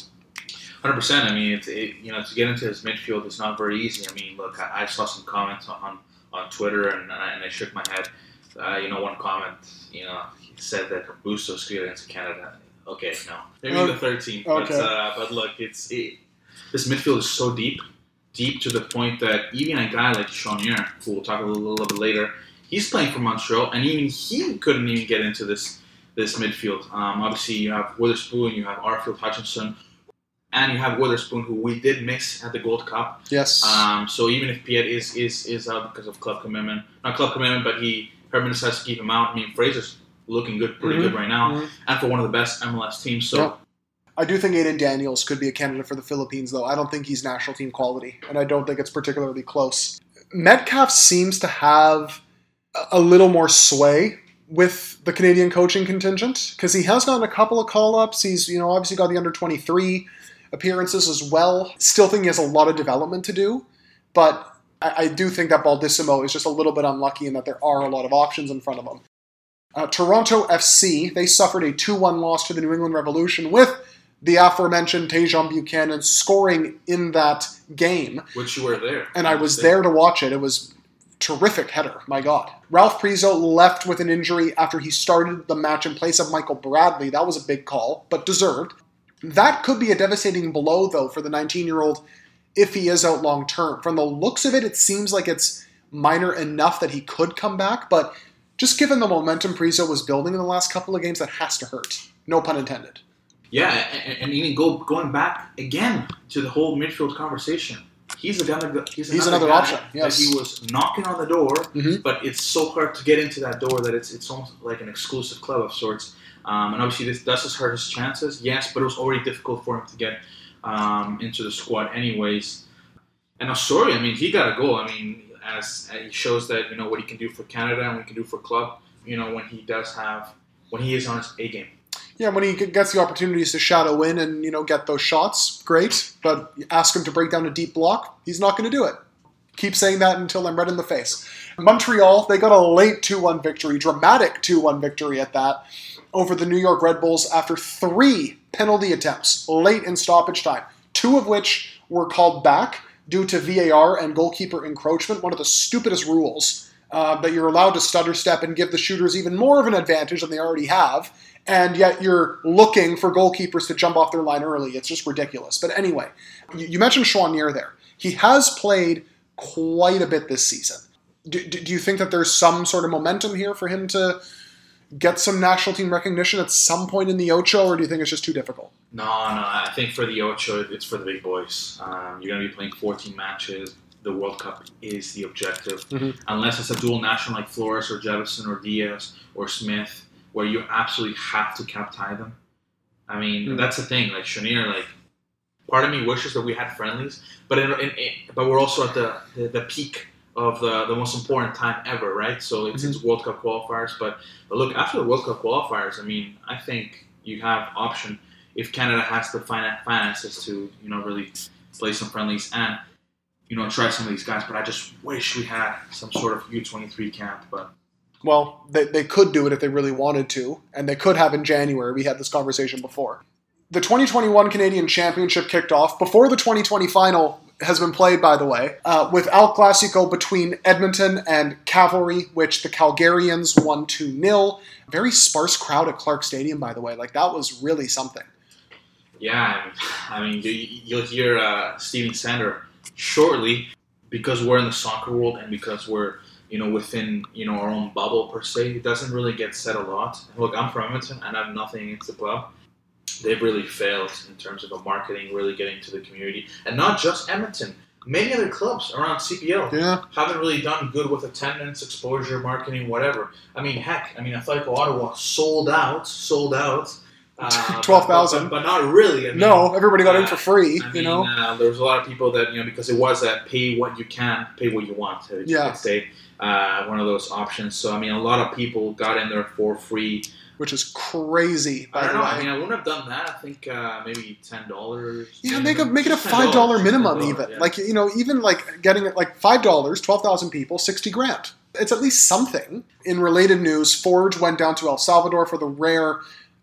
100%. I mean, to get into his midfield is not very easy. I mean, look, I saw some comments on Twitter, and I shook my head. One comment, he said that Bustos could get into Canada. Okay, no, maybe the third team. Okay. But look, this midfield is so deep to the point that even a guy like Chonier, who we'll talk a little bit later, he's playing for Montreal, and even he couldn't even get into this midfield. Obviously, you have Witherspoon, you have Arfield Hutchinson, and you have Witherspoon, who we did miss at the Gold Cup. Yes. So even if Piet is out because of club commitment, not club commitment, but Herman decides to keep him out. I mean, Fraser's looking pretty good right now, and for one of the best MLS teams. So. Yep. I do think Aiden Daniels could be a candidate for the Philippines, though. I don't think he's national team quality, and I don't think it's particularly close. Metcalf seems to have a little more sway with the Canadian coaching contingent, because he has gotten a couple of call-ups. He's obviously got the under-23 appearances as well. Still think he has a lot of development to do, but I do think that Baldissimo is just a little bit unlucky in that there are a lot of options in front of him. Toronto FC, they suffered a 2-1 loss to the New England Revolution with the aforementioned Tejon Buchanan scoring in that game. Which you were there. And I was there to watch it. It was terrific header, my God. Ralph Priso left with an injury after he started the match in place of Michael Bradley. That was a big call, but deserved. That could be a devastating blow, though, for the 19-year-old if he is out long term. From the looks of it, it seems like it's minor enough that he could come back, but just given the momentum Priso was building in the last couple of games, that has to hurt. No pun intended. Yeah, and even going back again to the whole midfield conversation, he's another guy option. Yes. That he was knocking on the door, but it's so hard to get into that door that it's almost like an exclusive club of sorts. And obviously, this does hurt his chances, yes, but it was already difficult for him to get into the squad, anyways. And Osorio, I mean, he got a goal. I mean, as he shows that what he can do for Canada and what he can do for club. When he is on his A game. Yeah, when he gets the opportunities to shadow in and, get those shots, great. But ask him to break down a deep block, he's not going to do it. Keep saying that until I'm red in the face. Montreal, they got a late 2-1 victory, dramatic 2-1 victory at that, over the New York Red Bulls after 3 penalty attempts late in stoppage time, 2 of which were called back due to VAR and goalkeeper encroachment, one of the stupidest rules, that you're allowed to stutter step and give the shooters even more of an advantage than they already have. And yet you're looking for goalkeepers to jump off their line early. It's just ridiculous. But anyway, you mentioned Chouanier there. He has played quite a bit this season. Do you think that there's some sort of momentum here for him to get some national team recognition at some point in the Ocho, or do you think it's just too difficult? No. I think for the Ocho, it's for the big boys. You're going to be playing 14 matches. The World Cup is the objective. Unless it's a dual national like Flores or Jefferson or Diaz or Smith, where you absolutely have to cap tie them. I mean, that's the thing. Like Chonier, part of me wishes that we had friendlies, but we're also at the peak of the most important time ever, right? So it's World Cup qualifiers. But look, after the World Cup qualifiers, I mean, I think you have option if Canada has the finances to really play some friendlies and try some of these guys. But I just wish we had some sort of U23 camp, but. Well, they could do it if they really wanted to, and they could have in January. We had this conversation before. The 2021 Canadian Championship kicked off before the 2020 final has been played, by the way, with El Clasico between Edmonton and Cavalry, which the Calgarians won 2-0. Very sparse crowd at Clark Stadium, by the way. That was really something. Yeah, I mean, you'll hear Steven Sander shortly, because we're in the soccer world and because we're within, our own bubble per se. It doesn't really get said a lot. Look, I'm from Edmonton and I have nothing against the club. They've really failed in terms of the marketing, really getting to the community. And not just Edmonton. Many other clubs around CPL haven't really done good with attendance, exposure, marketing, whatever. I mean, Atletico Ottawa sold out. 12,000. But not really. No, everybody got in for free, there was a lot of people that, because it was a pay what you can, pay what you want, you could say. One of those options. So, a lot of people got in there for free. Which is crazy, by the way. I wouldn't have done that. I think maybe $10. Yeah, make it a $5 minimum even. Yeah. Even getting $5, 12,000 people, $60,000. it's at least something. In related news, Forge went down to El Salvador for the rare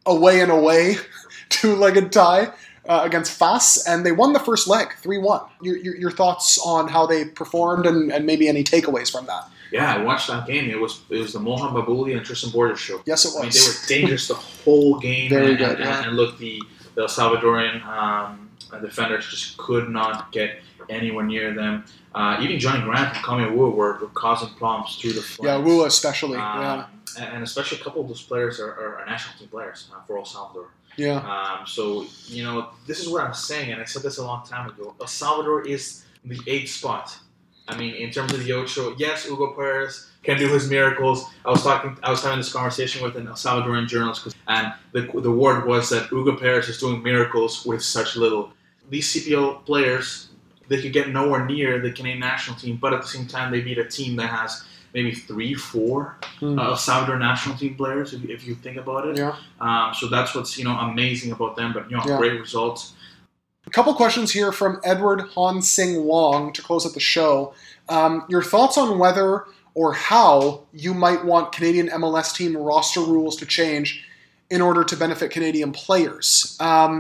away two-legged tie against FAS, and they won the first leg, 3-1. Your thoughts on how they performed and maybe any takeaways from that? Yeah, I watched that game. It was the Mohan Babouli and Tristan Borders show. Yes, it was. I mean, they were dangerous the whole game. Very good, yeah. And look, the El Salvadorian defenders just could not get anywhere near them. Even Johnny Grant and Kame Wu were causing problems through the flanks. Yeah, Wu especially. Yeah. And especially a couple of those players are national team players for El Salvador. Yeah. So, this is what I'm saying, and I said this a long time ago. El Salvador is the 8th spot. I mean, in terms of the Ocho, yes, Hugo Perez can do his miracles. I was having this conversation with an El Salvadorian journalist, and the word was that Hugo Perez is doing miracles with such little. These CPL players, they could get nowhere near the Canadian national team, but at the same time, they beat a team that has maybe 3-4 El Salvador national team players, if you think about it. Yeah. So that's what's amazing about them. But great results. A couple questions here from Edward Han Sing Wong to close out the show. Your thoughts on whether or how you might want Canadian MLS team roster rules to change in order to benefit Canadian players.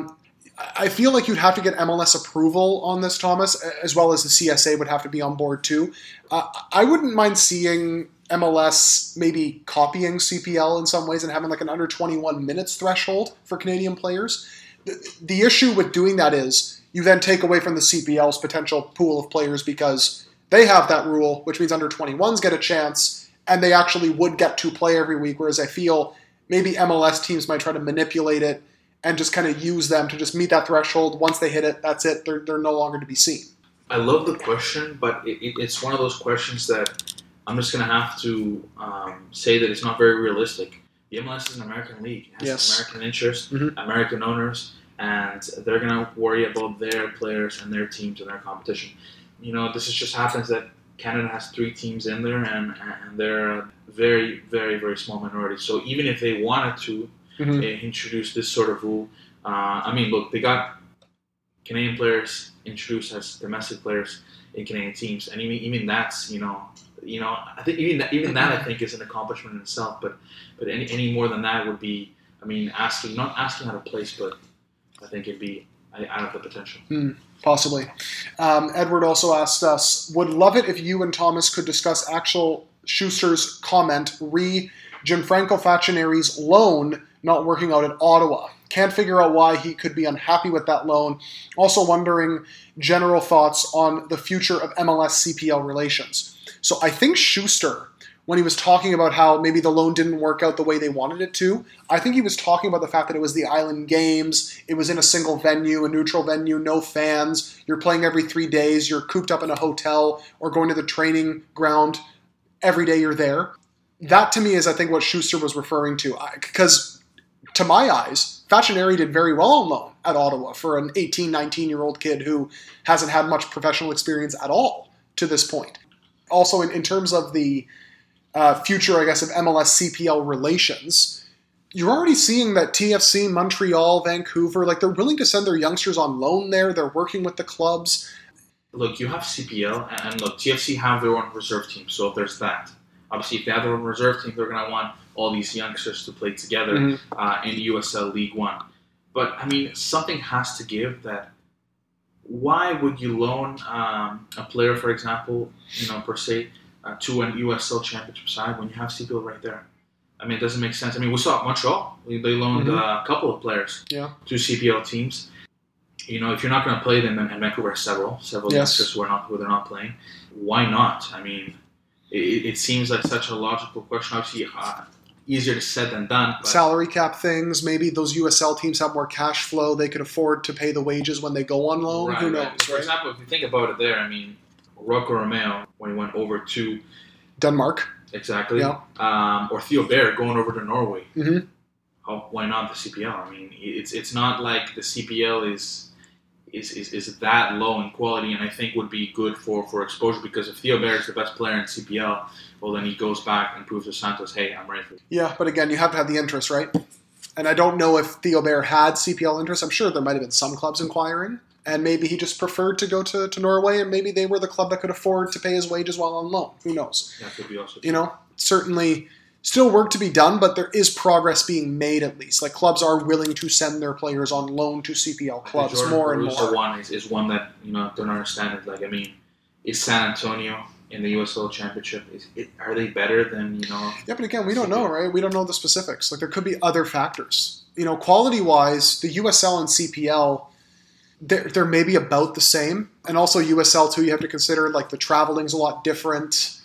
I feel like you'd have to get MLS approval on this, Thomas, as well as the CSA would have to be on board too. I wouldn't mind seeing MLS maybe copying CPL in some ways and having like an under 21 minutes threshold for Canadian players. The issue with doing that is you then take away from the CPL's potential pool of players because they have that rule, which means under 21s get a chance, and they actually would get to play every week, whereas I feel maybe MLS teams might try to manipulate it and just kind of use them to just meet that threshold. Once they hit it, that's it. They're no longer to be seen. I love the question, but it's one of those questions that I'm just going to have to say that it's not very realistic. The MLS is an American league. It has American interests, American owners, and they're going to worry about their players and their teams and their competition. This just happens that Canada has 3 teams in there, and they're a very, very, very small minority. So even if they wanted to introduce this sort of rule, look, they got Canadian players introduced as domestic players in Canadian teams, and even that's I think even that I think is an accomplishment in itself. But any more than that would be, not asking out of place, but I think it'd be out of the potential. Possibly. Edward also asked us, would love it if you and Thomas could discuss Axel Schuster's comment re Gianfranco Faccineri's loan not working out at Ottawa. Can't figure out why he could be unhappy with that loan. Also wondering general thoughts on the future of MLS CPL relations. So I think Schuster, when he was talking about how maybe the loan didn't work out the way they wanted it to, I think he was talking about the fact that it was the Island Games, it was in a single venue, a neutral venue, no fans, you're playing every 3 days, you're cooped up in a hotel or going to the training ground every day you're there. That to me is, I think, what Schuster was referring to. Because to my eyes, Faccineri did very well on loan at Ottawa for an 18, 19-year-old kid who hasn't had much professional experience at all to this point. Also, in terms of the future, I guess, of MLS CPL relations, you're already seeing that TFC, Montreal, Vancouver, they're willing to send their youngsters on loan there. They're working with the clubs. Look, you have CPL, and look, TFC have their own reserve team, so there's that. Obviously, if they have their own reserve team, they're going to want all these youngsters to play together in USL League One. But, something has to give that. Why would you loan a player, for example, per se, to an USL Championship side when you have CPL right there? It doesn't make sense. We saw it Montreal. They loaned a couple of players to CPL teams. If you're not going to play them, and Vancouver has several youngsters who they're not playing, why not? It seems like such a logical question. Obviously, easier to said than done. But salary cap things, maybe those USL teams have more cash flow. They could afford to pay the wages when they go on loan. Right, Who knows? Right. For example, if you think about it there, Rocco Romeo, when he went over to Denmark. Exactly. Yeah. Or Theo Bair going over to Norway. Why not the CPL? It's not like the CPL is that low in quality, and I think would be good for exposure, because if Theo Bair is the best player in CPL, well, then he goes back and proves to Santos, hey, I'm ready for it. Yeah, but again, you have to have the interest, right? And I don't know if Theo Bair had CPL interest. I'm sure there might have been some clubs inquiring, And maybe he just preferred to go to Norway, and maybe they were the club that could afford to pay his wages while on loan. Who knows? That could be also true. You know, certainly still work to be done, but there is progress being made at least. Like, clubs are willing to send their players on loan to CPL clubs more and more. One is one that, don't understand it. Like, I mean, is San Antonio in the USL Championship, are they better than, Yeah, but again, we don't know, right? We don't know the specifics. Like, there could be other factors. Quality-wise, the USL and CPL, they're maybe about the same. And also USL, too, you have to consider, like, the traveling's a lot different.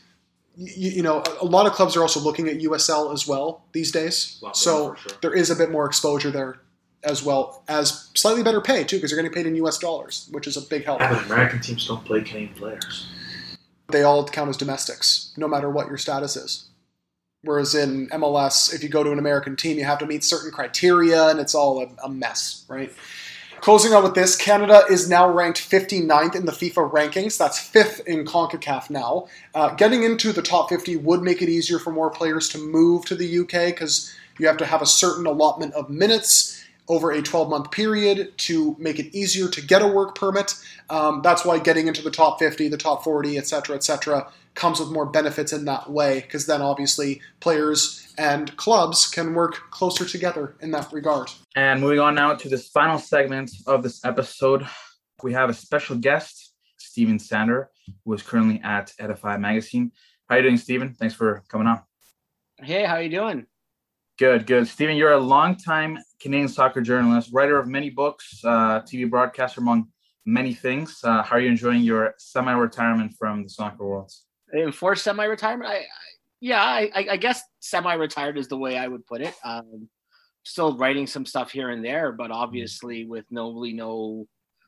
A lot of clubs are also looking at USL as well these days. So sure. There is a bit more exposure there, as well as slightly better pay, too, because you're getting paid in US dollars, which is a big help. Yeah, but American teams don't play Canadian players. They all count as domestics, no matter what your status is. Whereas in MLS, if you go to an American team, you have to meet certain criteria, and it's all a mess, right? Closing out with this, Canada is now ranked 59th in the FIFA rankings. That's 5th in CONCACAF now. Getting into the top 50 would make it easier for more players to move to the UK, because you have to have a certain allotment of minutes over a 12-month period to make it easier to get a work permit. That's why getting into the top 50, the top 40, etc., comes with more benefits in that way, because then obviously players and clubs can work closer together in that regard. And moving on now to this final segment of this episode, we have a special guest, Steven Sander, who is currently at Edify Magazine. How are you doing, Steven? Thanks for coming on. Hey, how you doing? Good. Steven, you're a longtime Canadian soccer journalist, writer of many books, TV broadcaster, among many things. How are you enjoying your semi-retirement from the soccer world? Enforced semi-retirement? I guess semi-retired is the way I would put it. Still writing some stuff here and there, but obviously with no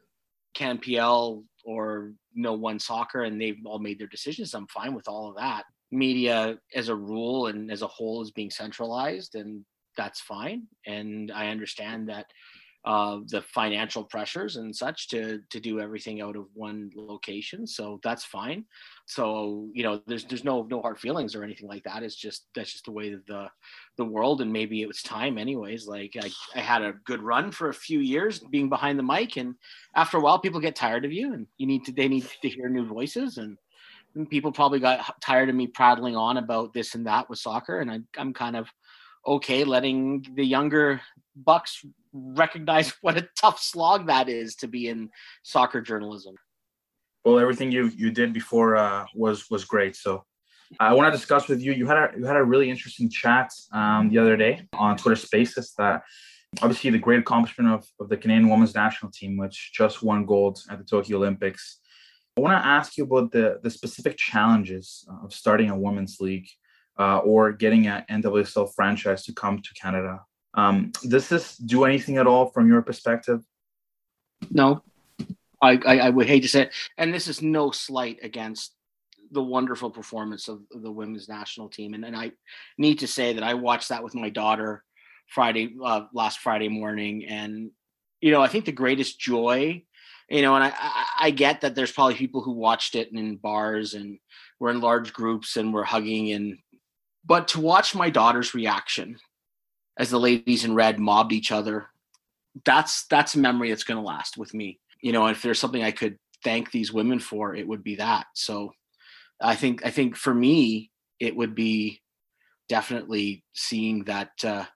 CanPL or no One Soccer, and they've all made their decisions. I'm fine with all of that. Media as a rule and as a whole is being centralized, and that's fine. And I understand that the financial pressures and such to do everything out of one location. So that's fine. So, there's no hard feelings or anything like that. That's just the way of the world. And maybe it was time anyways. Like I had a good run for a few years being behind the mic, and after a while people get tired of you, and they need to hear new voices, and people probably got tired of me prattling on about this and that with soccer. And I'm kind of okay letting the younger bucks recognize what a tough slog that is to be in soccer journalism. Well, everything you did before was great. So I want to discuss with you. You had a really interesting chat the other day on Twitter Spaces, that obviously the great accomplishment of the Canadian women's national team, which just won gold at the Tokyo Olympics. I want to ask you about the specific challenges of starting a women's league or getting an NWSL franchise to come to Canada. Does this do anything at all from your perspective? No, I would hate to say it. And this is no slight against the wonderful performance of the women's national team. And I need to say that I watched that with my daughter last Friday morning. And, I think the greatest joy, and I get that there's probably people who watched it in bars and were in large groups and were hugging, but to watch my daughter's reaction as the ladies in red mobbed each other, that's a memory that's going to last with me. If there's something I could thank these women for, it would be that. So I think for me, it would be definitely seeing that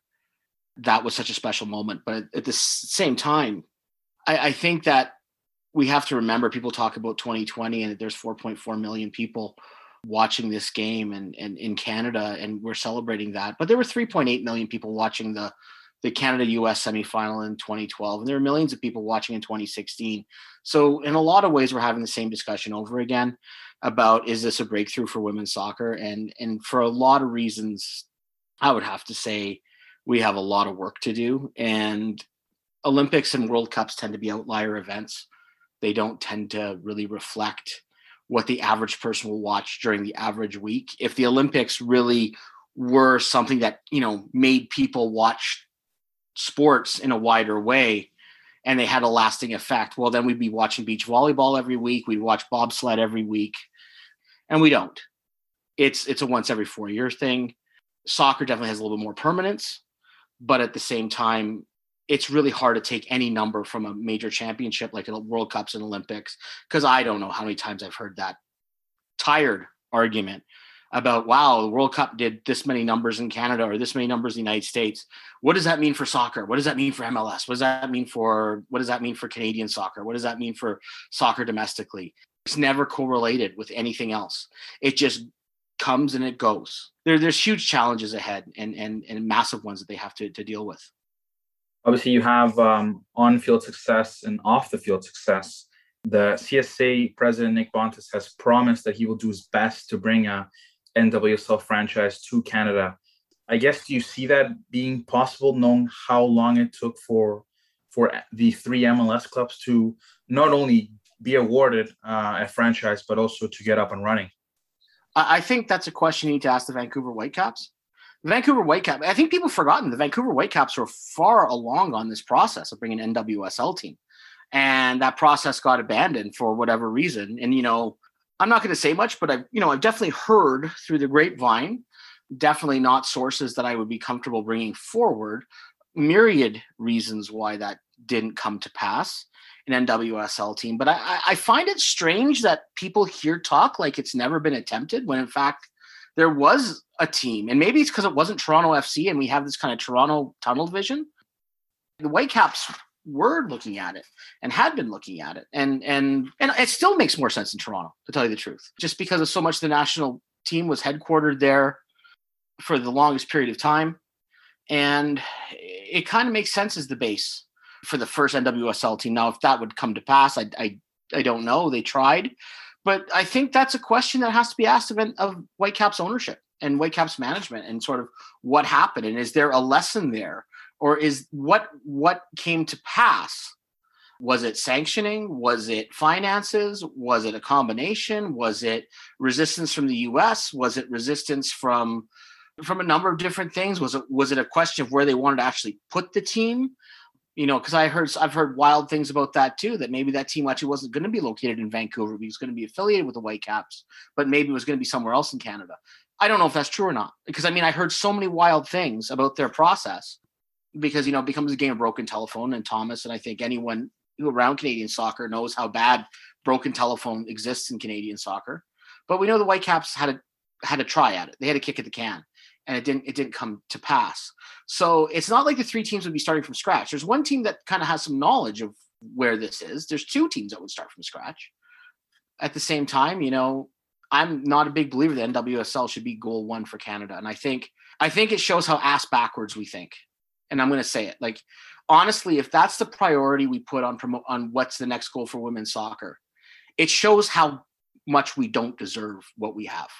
that was such a special moment. But at the same time, I think that we have to remember, people talk about 2020 and that there's 4.4 million people watching this game and in Canada, and we're celebrating that. But there were 3.8 million people watching the Canada-US semifinal in 2012, and there were millions of people watching in 2016. So in a lot of ways, we're having the same discussion over again about, is this a breakthrough for women's soccer? And for a lot of reasons, I would have to say we have a lot of work to do. And Olympics and World Cups tend to be outlier events. They don't tend to really reflect what the average person will watch during the average week. If the Olympics really were something that, made people watch sports in a wider way and they had a lasting effect, well, then we'd be watching beach volleyball every week. We'd watch bobsled every week. And we don't. It's a once every 4 year thing. Soccer definitely has a little bit more permanence, but at the same time, it's really hard to take any number from a major championship like the World Cups and Olympics, because I don't know how many times I've heard that tired argument about, wow, the World Cup did this many numbers in Canada or this many numbers in the United States. What does that mean for soccer? What does that mean for MLS? What does that mean for Canadian soccer? What does that mean for soccer domestically? It's never correlated with anything else. It just comes and it goes. There's huge challenges ahead and massive ones that they have to deal with. Obviously, you have on-field success and off-the-field success. The CSA president, Nick Bontis, has promised that he will do his best to bring a NWSL franchise to Canada. I guess, do you see that being possible, knowing how long it took for the 3 MLS clubs to not only be awarded a franchise, but also to get up and running? I think that's a question you need to ask the Vancouver Whitecaps. The Vancouver Whitecaps, I think people have forgotten the Vancouver Whitecaps were far along on this process of bringing an NWSL team. And that process got abandoned for whatever reason. And, I'm not going to say much, but I've definitely heard through the grapevine, definitely not sources that I would be comfortable bringing forward, myriad reasons why that didn't come to pass, an NWSL team. But I find it strange that people here talk like it's never been attempted when in fact there was a team. And maybe it's because it wasn't Toronto FC and we have this kind of Toronto tunnel vision. The Whitecaps were looking at it and had been looking at it. And it still makes more sense in Toronto, to tell you the truth, just because of so much the national team was headquartered there for the longest period of time. And it kind of makes sense as the base for the first NWSL team. Now, if that would come to pass, I don't know. They tried. But I think that's a question that has to be asked of Whitecaps ownership and Whitecaps management and sort of what happened. And is there a lesson there? Or is what came to pass? Was it sanctioning? Was it finances? Was it a combination? Was it resistance from the US? Was it resistance from a number of different things? Was it a question of where they wanted to actually put the team? Because I've heard wild things about that too, that maybe that team actually wasn't going to be located in Vancouver. It was going to be affiliated with the Whitecaps, but maybe it was going to be somewhere else in Canada. I don't know if that's true or not, because I heard so many wild things about their process, because, it becomes a game of broken telephone. And Thomas, and I think anyone who around Canadian soccer knows how bad broken telephone exists in Canadian soccer. But we know the Whitecaps had a try at it. They had a kick at the can, and it didn't come to pass. So it's not like the 3 teams would be starting from scratch. There's one team that kind of has some knowledge of where this is. There's 2 teams that would start from scratch. At the same time, I'm not a big believer that NWSL should be goal 1 for Canada. And I think it shows how ass backwards we think. And I'm going to say it, like, honestly, if that's the priority we put on what's the next goal for women's soccer, it shows how much we don't deserve what we have.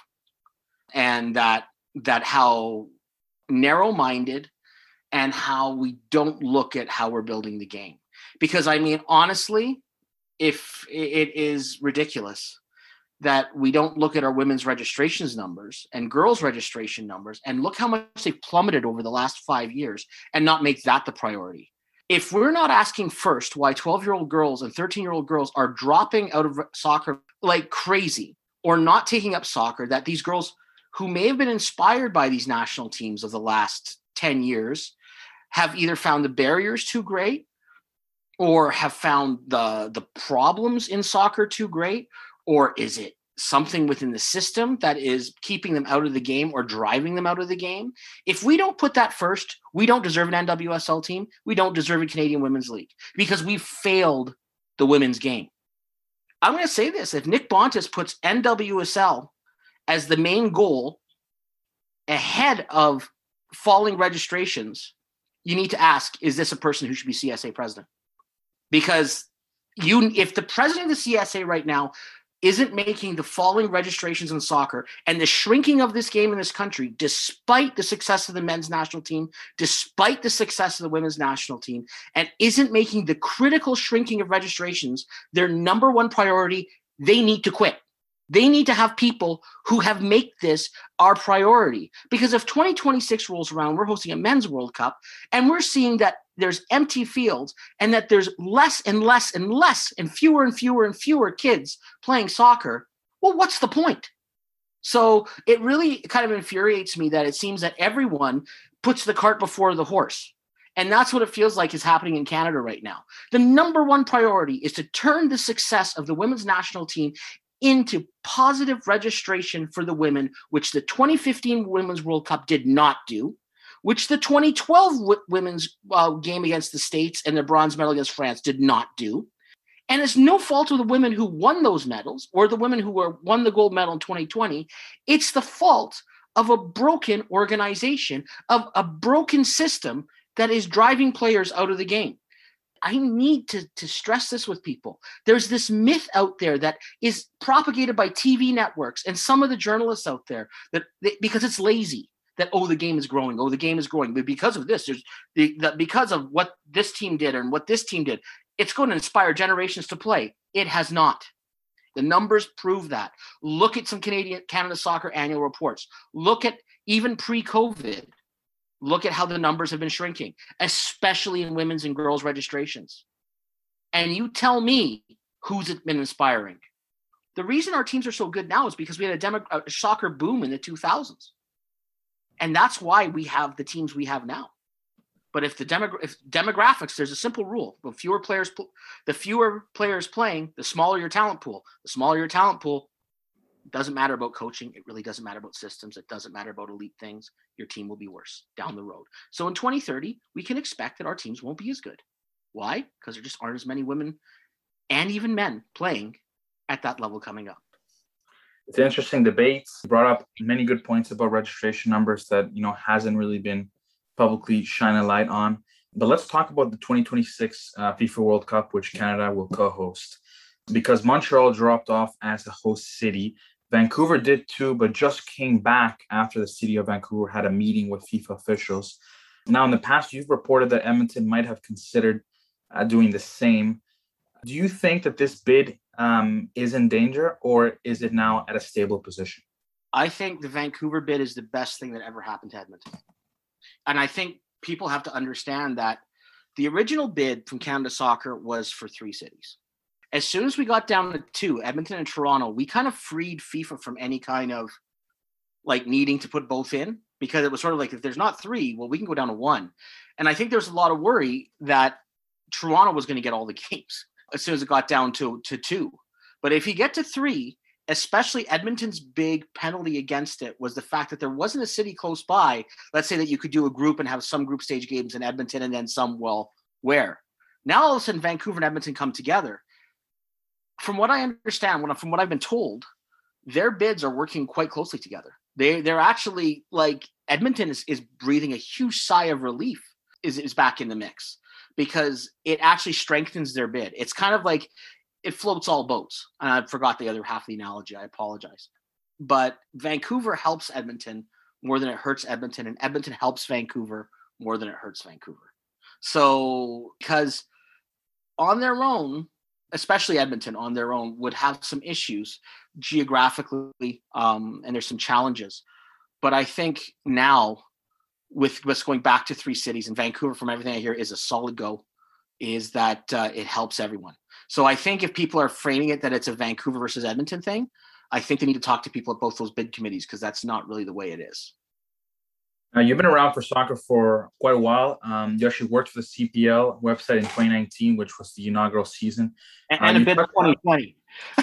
And that how narrow-minded and how we don't look at how we're building the game. Because honestly, if it is ridiculous that we don't look at our women's registrations numbers and girls' registration numbers and look how much they've plummeted over the last 5 years and not make that the priority. If we're not asking first why 12-year-old girls and 13-year-old girls are dropping out of soccer like crazy or not taking up soccer, that these girls who may have been inspired by these national teams of the last 10 years have either found the barriers too great or have found the problems in soccer too great, or is it something within the system that is keeping them out of the game or driving them out of the game? If we don't put that first, we don't deserve an NWSL team. We don't deserve a Canadian Women's League because we've failed the women's game. I'm going to say this. If Nick Bontis puts NWSL as the main goal ahead of falling registrations, you need to ask, is this a person who should be CSA president? Because if the president of the CSA right now isn't making the falling registrations in soccer and the shrinking of this game in this country, despite the success of the men's national team, despite the success of the women's national team, and isn't making the critical shrinking of registrations their number one priority, they need to quit. They need to have people who have made this our priority. Because if 2026 rolls around, we're hosting a men's World Cup, and we're seeing that there's empty fields and that there's less and less and less and fewer and fewer and fewer kids playing soccer, well, what's the point? So it really kind of infuriates me that it seems that everyone puts the cart before the horse. And that's what it feels like is happening in Canada right now. The number one priority is to turn the success of the women's national team into positive registration for the women, which the 2015 Women's World Cup did not do, which the 2012 women's game against the States and the bronze medal against France did not do. And it's no fault of the women who won those medals or the women who won the gold medal in 2020. It's the fault of a broken organization, of a broken system that is driving players out of the game. I need to stress this with people. There's this myth out there that is propagated by TV networks and some of the journalists out there because it's lazy, that, the game is growing. The game is growing. But because of this, because of what this team did and what this team did, it's going to inspire generations to play. It has not. The numbers prove that. Look at some Canada Soccer annual reports. Look at even pre-COVID. Look at how the numbers have been shrinking, especially in women's and girls' registrations. And you tell me who's it been inspiring. The reason our teams are so good now is because we had a soccer boom in the 2000s. And that's why we have the teams we have now. But if demographics, there's a simple rule. The fewer players playing, the smaller your talent pool. The smaller your talent pool, it doesn't matter about coaching. It really doesn't matter about systems. It doesn't matter about elite things. Your team will be worse down the road. So in 2030, we can expect that our teams won't be as good. Why? Because there just aren't as many women and even men playing at that level coming up. It's an interesting debate. You brought up many good points about registration numbers that, hasn't really been publicly shine a light on. But let's talk about the 2026 FIFA World Cup, which Canada will co-host. Because Montreal dropped off as the host city, Vancouver did too, but just came back after the city of Vancouver had a meeting with FIFA officials. Now, in the past, you've reported that Edmonton might have considered doing the same. Do you think that this bid is in danger, or is it now at a stable position? I think the Vancouver bid is the best thing that ever happened to Edmonton. And I think people have to understand that the original bid from Canada Soccer was for 3 cities. As soon as we got down to 2, Edmonton and Toronto, we kind of freed FIFA from any kind of needing to put both in, because it was sort of like, if there's not 3, well, we can go down to 1. And I think there's a lot of worry that Toronto was going to get all the games as soon as it got down to 2. But if you get to 3, especially Edmonton's big penalty against it was the fact that there wasn't a city close by. Let's say that you could do a group and have some group stage games in Edmonton and then some, where? Now all of a sudden Vancouver and Edmonton come together. From what I understand, from what I've been told, their bids are working quite closely together. They're actually Edmonton is breathing a huge sigh of relief is back in the mix, because it actually strengthens their bid. It's kind of like it floats all boats. And I forgot the other half of the analogy. I apologize. But Vancouver helps Edmonton more than it hurts Edmonton, and Edmonton helps Vancouver more than it hurts Vancouver. So, because on their own, especially Edmonton on their own, would have some issues geographically, and there's some challenges. But I think now, with what's going back to 3 cities, and Vancouver, from everything I hear, is a solid go, is that it helps everyone. So I think if people are framing it that it's a Vancouver versus Edmonton thing, I think they need to talk to people at both those bid committees, because that's not really the way it is. Now, you've been around for soccer for quite a while. You actually worked for the CPL website in 2019, which was the inaugural season. And a bit of 2020.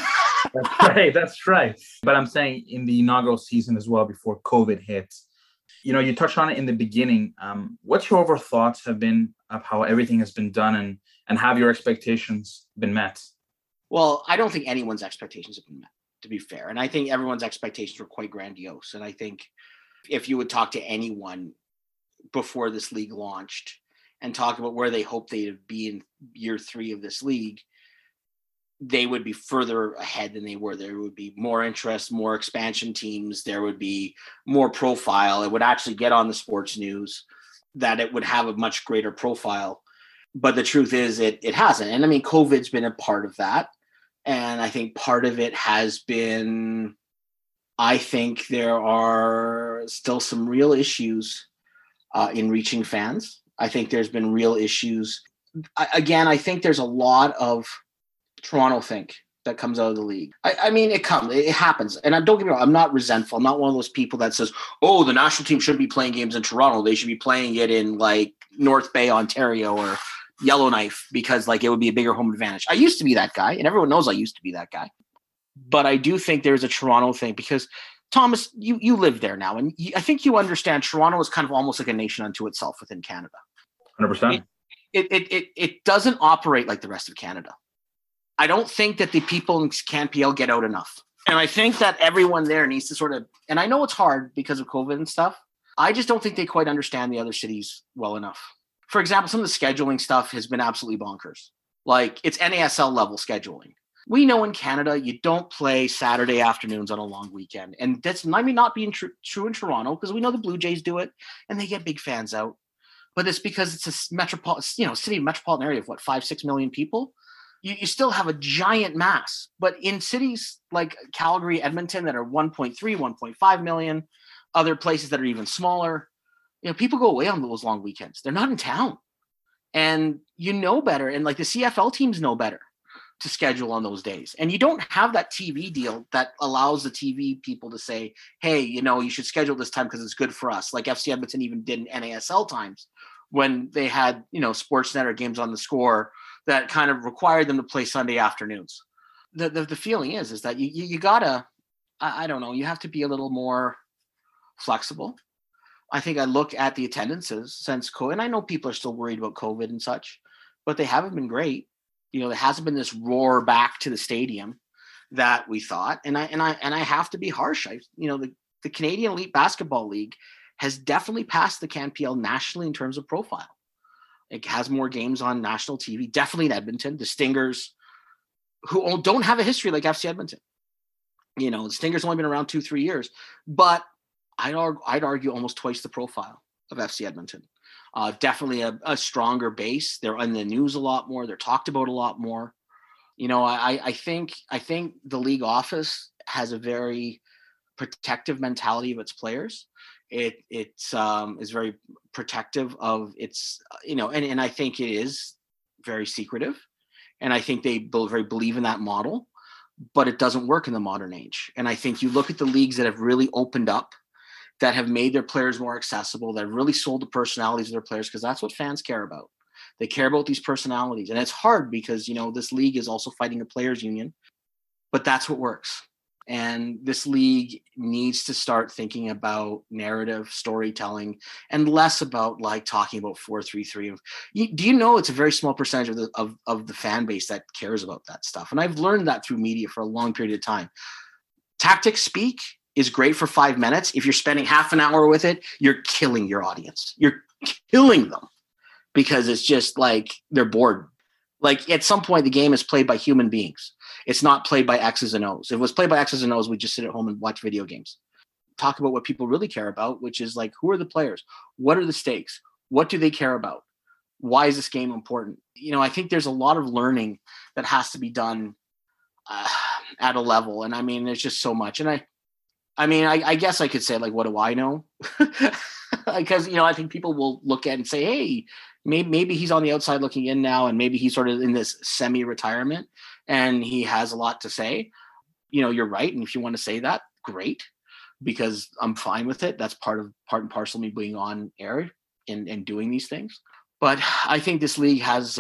That's right. But I'm saying in the inaugural season as well, before COVID hit. You touched on it in the beginning. What's your overall thoughts have been of how everything has been done, and have your expectations been met? Well, I don't think anyone's expectations have been met, to be fair. And I think everyone's expectations were quite grandiose. And I think if you would talk to anyone before this league launched and talk about where they hope they'd be in year 3 of this league, they would be further ahead than they were. There would be more interest, more expansion teams. There would be more profile. It would actually get on the sports news, that it would have a much greater profile. But the truth is it hasn't. And I mean, COVID's been a part of that. And I think part of it has been, I think there are still some real issues in reaching fans. I think there's been real issues. I think there's a lot of Toronto think that comes out of the league. I mean, it happens. And don't get me wrong, I'm not resentful. I'm not one of those people that says, the national team shouldn't be playing games in Toronto. They should be playing it in North Bay, Ontario, or Yellowknife because like it would be a bigger home advantage. I used to be that guy, and everyone knows I used to be that guy. But I do think there's a Toronto thing because Thomas, you live there now, and I think you understand Toronto is kind of almost like a nation unto itself within Canada. 100%. It doesn't operate like the rest of Canada. I don't think that the people in CanPL get out enough. And I think that everyone there needs to sort of, and I know it's hard because of COVID and stuff. I just don't think they quite understand the other cities well enough. For example, some of the scheduling stuff has been absolutely bonkers. Like it's NASL level scheduling. We know in Canada, you don't play Saturday afternoons on a long weekend. And that's not being true in Toronto because we know the Blue Jays do it and they get big fans out. But it's because it's a city metropolitan area of 5-6 million people. You still have a giant mass. But in cities like Calgary, Edmonton that are 1.3, 1.5 million, other places that are even smaller, people go away on those long weekends. They're not in town. And you know better. And like the CFL teams know better to schedule on those days. And you don't have that TV deal that allows the TV people to say, hey, you should schedule this time because it's good for us. Like FC Edmonton even did in NASL times when they had, Sportsnet or Games on the Score that kind of required them to play Sunday afternoons. The feeling is that you gotta, I don't know, you have to be a little more flexible. I think I look at the attendances since COVID, and I know people are still worried about COVID and such, but they haven't been great. There hasn't been this roar back to the stadium that we thought. And I have to be harsh. The Canadian Elite Basketball League has definitely passed the CanPL nationally in terms of profile. It has more games on national TV, definitely in Edmonton. The Stingers, who don't have a history like FC Edmonton. The Stingers only been around 2-3 years, but I'd argue almost twice the profile of FC Edmonton. Definitely a stronger base. They're in the news a lot more. They're talked about a lot more. I think the league office has a very protective mentality of its players. It is very protective of its, and I think it is very secretive. And I think they very believe in that model, but it doesn't work in the modern age. And I think you look at the leagues that have really opened up, that have made their players more accessible, that have really sold the personalities of their players, because that's what fans care about. They care about these personalities. And it's hard because, this league is also fighting a players union, but that's what works. And this league needs to start thinking about narrative storytelling and less about talking about 4-3-3. Do you know it's a very small percentage of the fan base that cares about that stuff? And I've learned that through media for a long period of time. Tactics speak is great for 5 minutes. If you're spending half an hour with it, you're killing your audience. You're killing them because it's just they're bored. At some point, the game is played by human beings. It's not played by X's and O's. If it was played by X's and O's, we'd just sit at home and watch video games. Talk about what people really care about, which is who are the players? What are the stakes? What do they care about? Why is this game important? I think there's a lot of learning that has to be done at a level. And there's just so much. And I guess I could say what do I know? Because, I think people will look at it and say, hey, maybe he's on the outside looking in now, and maybe he's sort of in this semi-retirement and he has a lot to say. You're right. And if you want to say that, great, because I'm fine with it. That's part and parcel of me being on air and doing these things. But I think this league has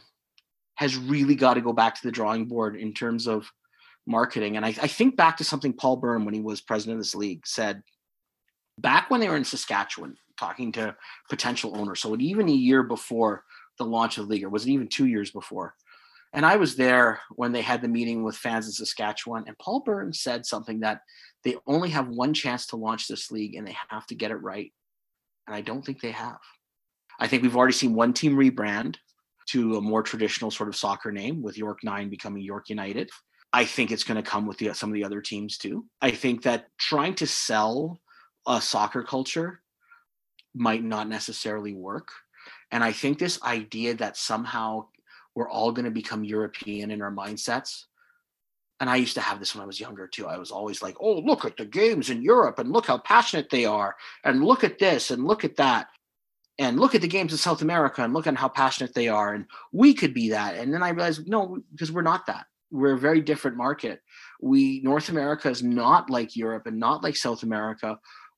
really got to go back to the drawing board in terms of marketing. And I think back to something Paul Byrne, when he was president of this league, said back when they were in Saskatchewan talking to potential owners. So even a year before the launch of the league, or was it even 2 years before? And I was there when they had the meeting with fans in Saskatchewan. And Paul Byrne said something that they only have one chance to launch this league and they have to get it right. And I don't think they have. I think we've already seen one team rebrand to a more traditional sort of soccer name, with York 9 becoming York United. I think it's going to come with some of the other teams too. I think that trying to sell a soccer culture might not necessarily work. And I think this idea that somehow we're all going to become European in our mindsets. And I used to have this when I was younger too. I was always like, oh, look at the games in Europe and look how passionate they are. And look at this and look at that. And look at the games in South America and look at how passionate they are. And we could be that. And then I realized, no, because we're not that. We're a very different market. North America is not like Europe and not like South America.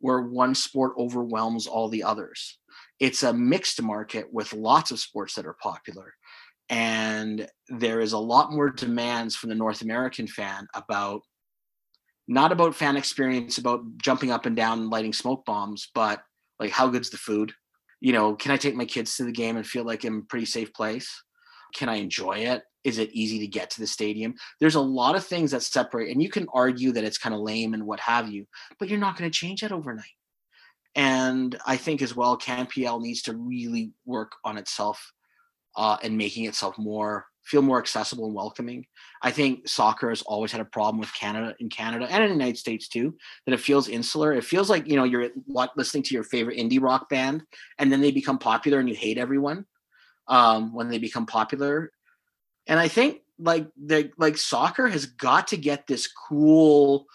where one sport overwhelms all the others. It's a mixed market with lots of sports that are popular. And there is a lot more demands from the North American fan not about fan experience, about jumping up and down and lighting smoke bombs, but like, how good's the food? Can I take my kids to the game and feel like I'm in a pretty safe place? Can I enjoy it? Is it easy to get to the stadium? There's a lot of things that separate, and you can argue that it's kind of lame and what have you, but you're not going to change that overnight. And I think as well, CanPL needs to really work on itself and making itself feel more accessible and welcoming. I think soccer has always had a problem with Canada and in the United States too, that it feels insular. It feels like, you're listening to your favorite indie rock band and then they become popular and you hate everyone when they become popular. And I think like soccer has got to get this cool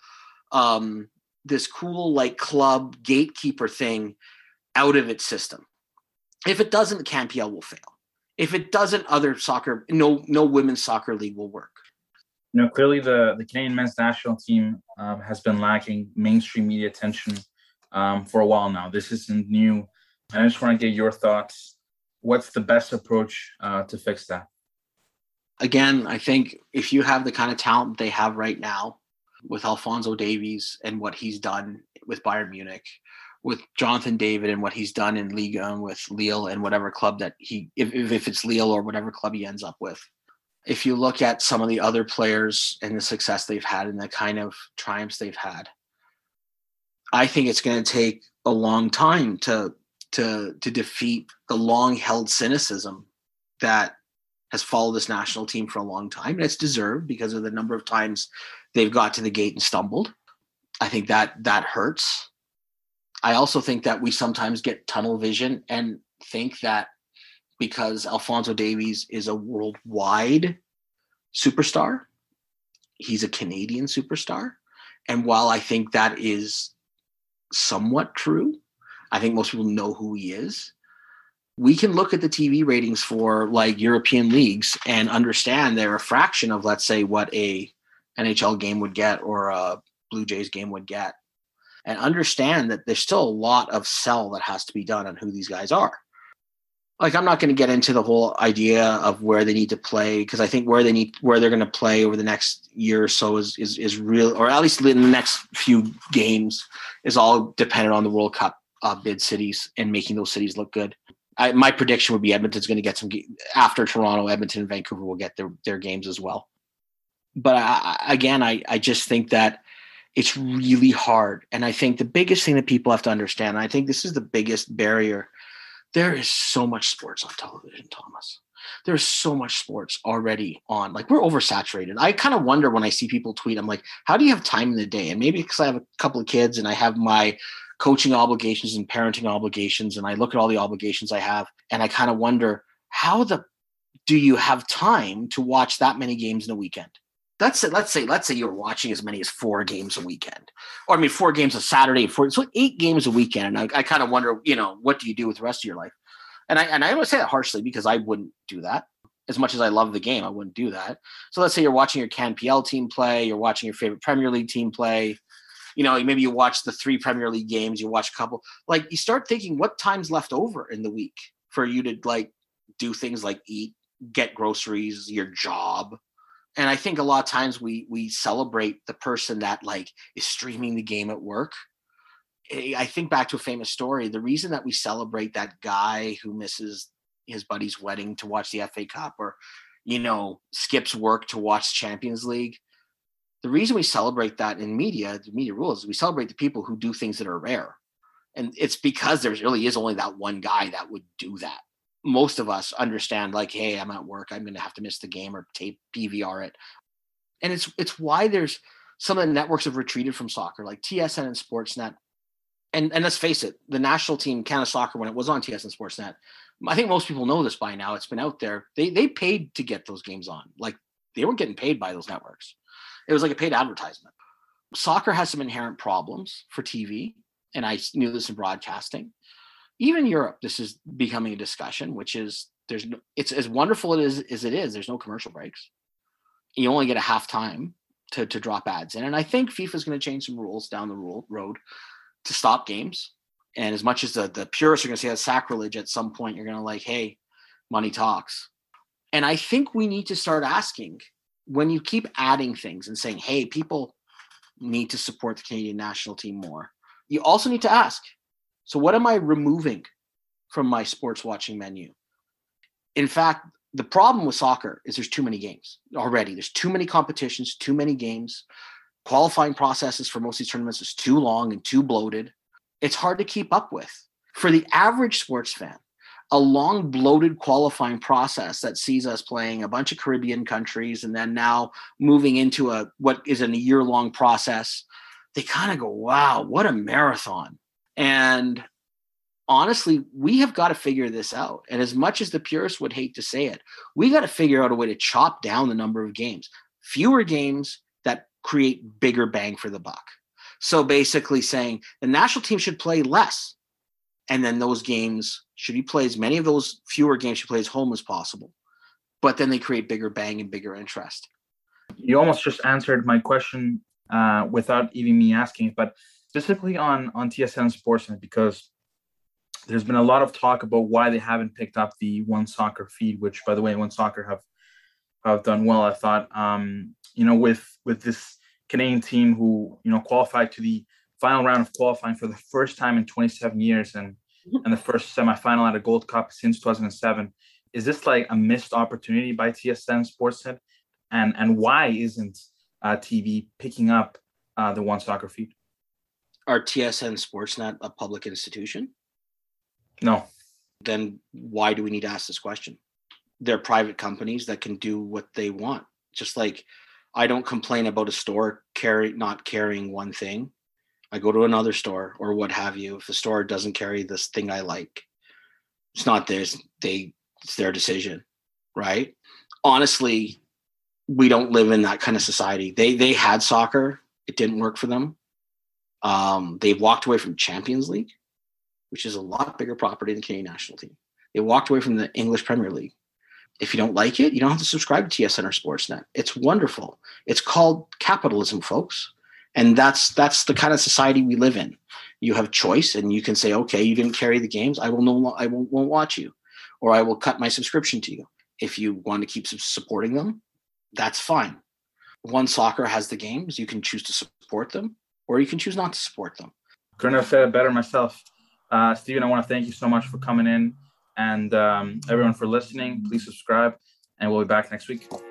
like club gatekeeper thing out of its system. If it doesn't, CanPL will fail. If it doesn't, other soccer, no women's soccer league will work. Clearly the Canadian men's national team has been lacking mainstream media attention for a while now. This isn't new. And I just want to get your thoughts. What's the best approach to fix that? Again, I think if you have the kind of talent they have right now with Alphonso Davies and what he's done with Bayern Munich, with Jonathan David and what he's done in Liga and with Lille and whatever club that if it's Lille or whatever club he ends up with. If you look at some of the other players and the success they've had and the kind of triumphs they've had, I think it's going to take a long time to defeat the long-held cynicism that has followed this national team for a long time. And it's deserved because of the number of times they've got to the gate and stumbled. I think that hurts. I also think that we sometimes get tunnel vision and think that because Alphonso Davies is a worldwide superstar, he's a Canadian superstar. And while I think that is somewhat true, I think most people know who he is. We can look at the TV ratings for like European leagues and understand they're a fraction of, let's say, what a NHL game would get or a Blue Jays game would get. And understand that there's still a lot of sell that has to be done on who these guys are. Like, I'm not going to get into the whole idea of where they need to play, because I think where they're going to play over the next year or so is real, or at least in the next few games, is all dependent on the World Cup bid cities and making those cities look good. My prediction would be Edmonton's going to get some after Toronto. Edmonton and Vancouver will get their games as well. But I just think that it's really hard. And I think the biggest thing that people have to understand, and I think this is the biggest barrier, there is so much sports on television, Thomas. There's so much sports already on. Like, we're oversaturated. I kind of wonder when I see people tweet, I'm like, how do you have time in the day? And maybe because I have a couple of kids and I have my coaching obligations and parenting obligations, and I look at all the obligations I have, and I kind of wonder, do you have time to watch that many games in a weekend? Let's say you're watching as many as 4 games a weekend, or 4 games a Saturday, so 8 games a weekend. And I kind of wonder, what do you do with the rest of your life? And I don't say that harshly, because I wouldn't do that. As much as I love the game, I wouldn't do that. So let's say you're watching your CanPL team play, you're watching your favorite Premier League team play. Maybe you watch the 3 Premier League games, you watch a couple. Like, you start thinking, what time's left over in the week for you to like do things like eat, get groceries, your job. And I think a lot of times we celebrate the person that like is streaming the game at work. I think back to a famous story. The reason that we celebrate that guy who misses his buddy's wedding to watch the FA Cup, or, skips work to watch Champions League. The reason we celebrate that in media, the media rules, we celebrate the people who do things that are rare. And it's because there really is only that one guy that would do that. Most of us understand, like, hey, I'm at work, I'm going to have to miss the game or tape PVR it. And it's why there's some of the networks have retreated from soccer, like TSN and Sportsnet. And let's face it, the national team, Canada Soccer, when it was on TSN Sportsnet, I think most people know this by now. It's been out there. They paid to get those games on. Like, they weren't getting paid by those networks. It was like a paid advertisement. Soccer has some inherent problems for TV, and I knew this in broadcasting. Even in Europe, this is becoming a discussion, which is it's as wonderful as it is. There's no commercial breaks. You only get a half time to drop ads in. And I think FIFA is going to change some rules down the road to stop games. And as much as the purists are going to say that's sacrilege, at some point you're going to like, hey, money talks. And I think we need to start asking, when you keep adding things and saying, hey, people need to support the Canadian national team more, you also need to ask, so what am I removing from my sports watching menu? In fact, the problem with soccer is there's too many games already. There's too many competitions, too many games. Qualifying processes for most of these tournaments is too long and too bloated. It's hard to keep up with. For the average sports fan, a long, bloated qualifying process that sees us playing a bunch of Caribbean countries and then now moving into what is a year-long process, they kind of go, wow, what a marathon. And honestly, we have got to figure this out. And as much as the purists would hate to say it, we got to figure out a way to chop down the number of games. Fewer games that create bigger bang for the buck. So basically saying the national team should play less. And then those games should be played, as many of those fewer games should play as home as possible. But then they create bigger bang and bigger interest. You almost just answered my question without even me asking it, but specifically on TSN Sportsnet, because there's been a lot of talk about why they haven't picked up the One Soccer feed, which, by the way, One Soccer have done well. I thought, with this Canadian team who, qualified to the final round of qualifying for the first time in 27 years and the first semifinal at a Gold Cup since 2007. Is this like a missed opportunity by TSN Sportsnet? And why isn't TV picking up the One Soccer feed? Are TSN Sportsnet a public institution? No. Then why do we need to ask this question? They're private companies that can do what they want. Just like I don't complain about a store not carrying one thing. I go to another store or what have you. If the store doesn't carry this thing I like, it's not theirs. It's their decision, right? Honestly, we don't live in that kind of society. They had soccer. It didn't work for them. They've walked away from Champions League, which is a lot bigger property than the Canadian national team. They walked away from the English Premier League. If you don't like it, you don't have to subscribe to TSN or Sportsnet. It's wonderful. It's called capitalism, folks. And that's the kind of society we live in. You have choice, and you can say, okay, you didn't carry the games. I won't watch you, or I will cut my subscription to you. If you want to keep supporting them, that's fine. One Soccer has the games. You can choose to support them, or you can choose not to support them. Couldn't have said it better myself. Steven, I want to thank you so much for coming in, and everyone for listening. Please subscribe, and we'll be back next week.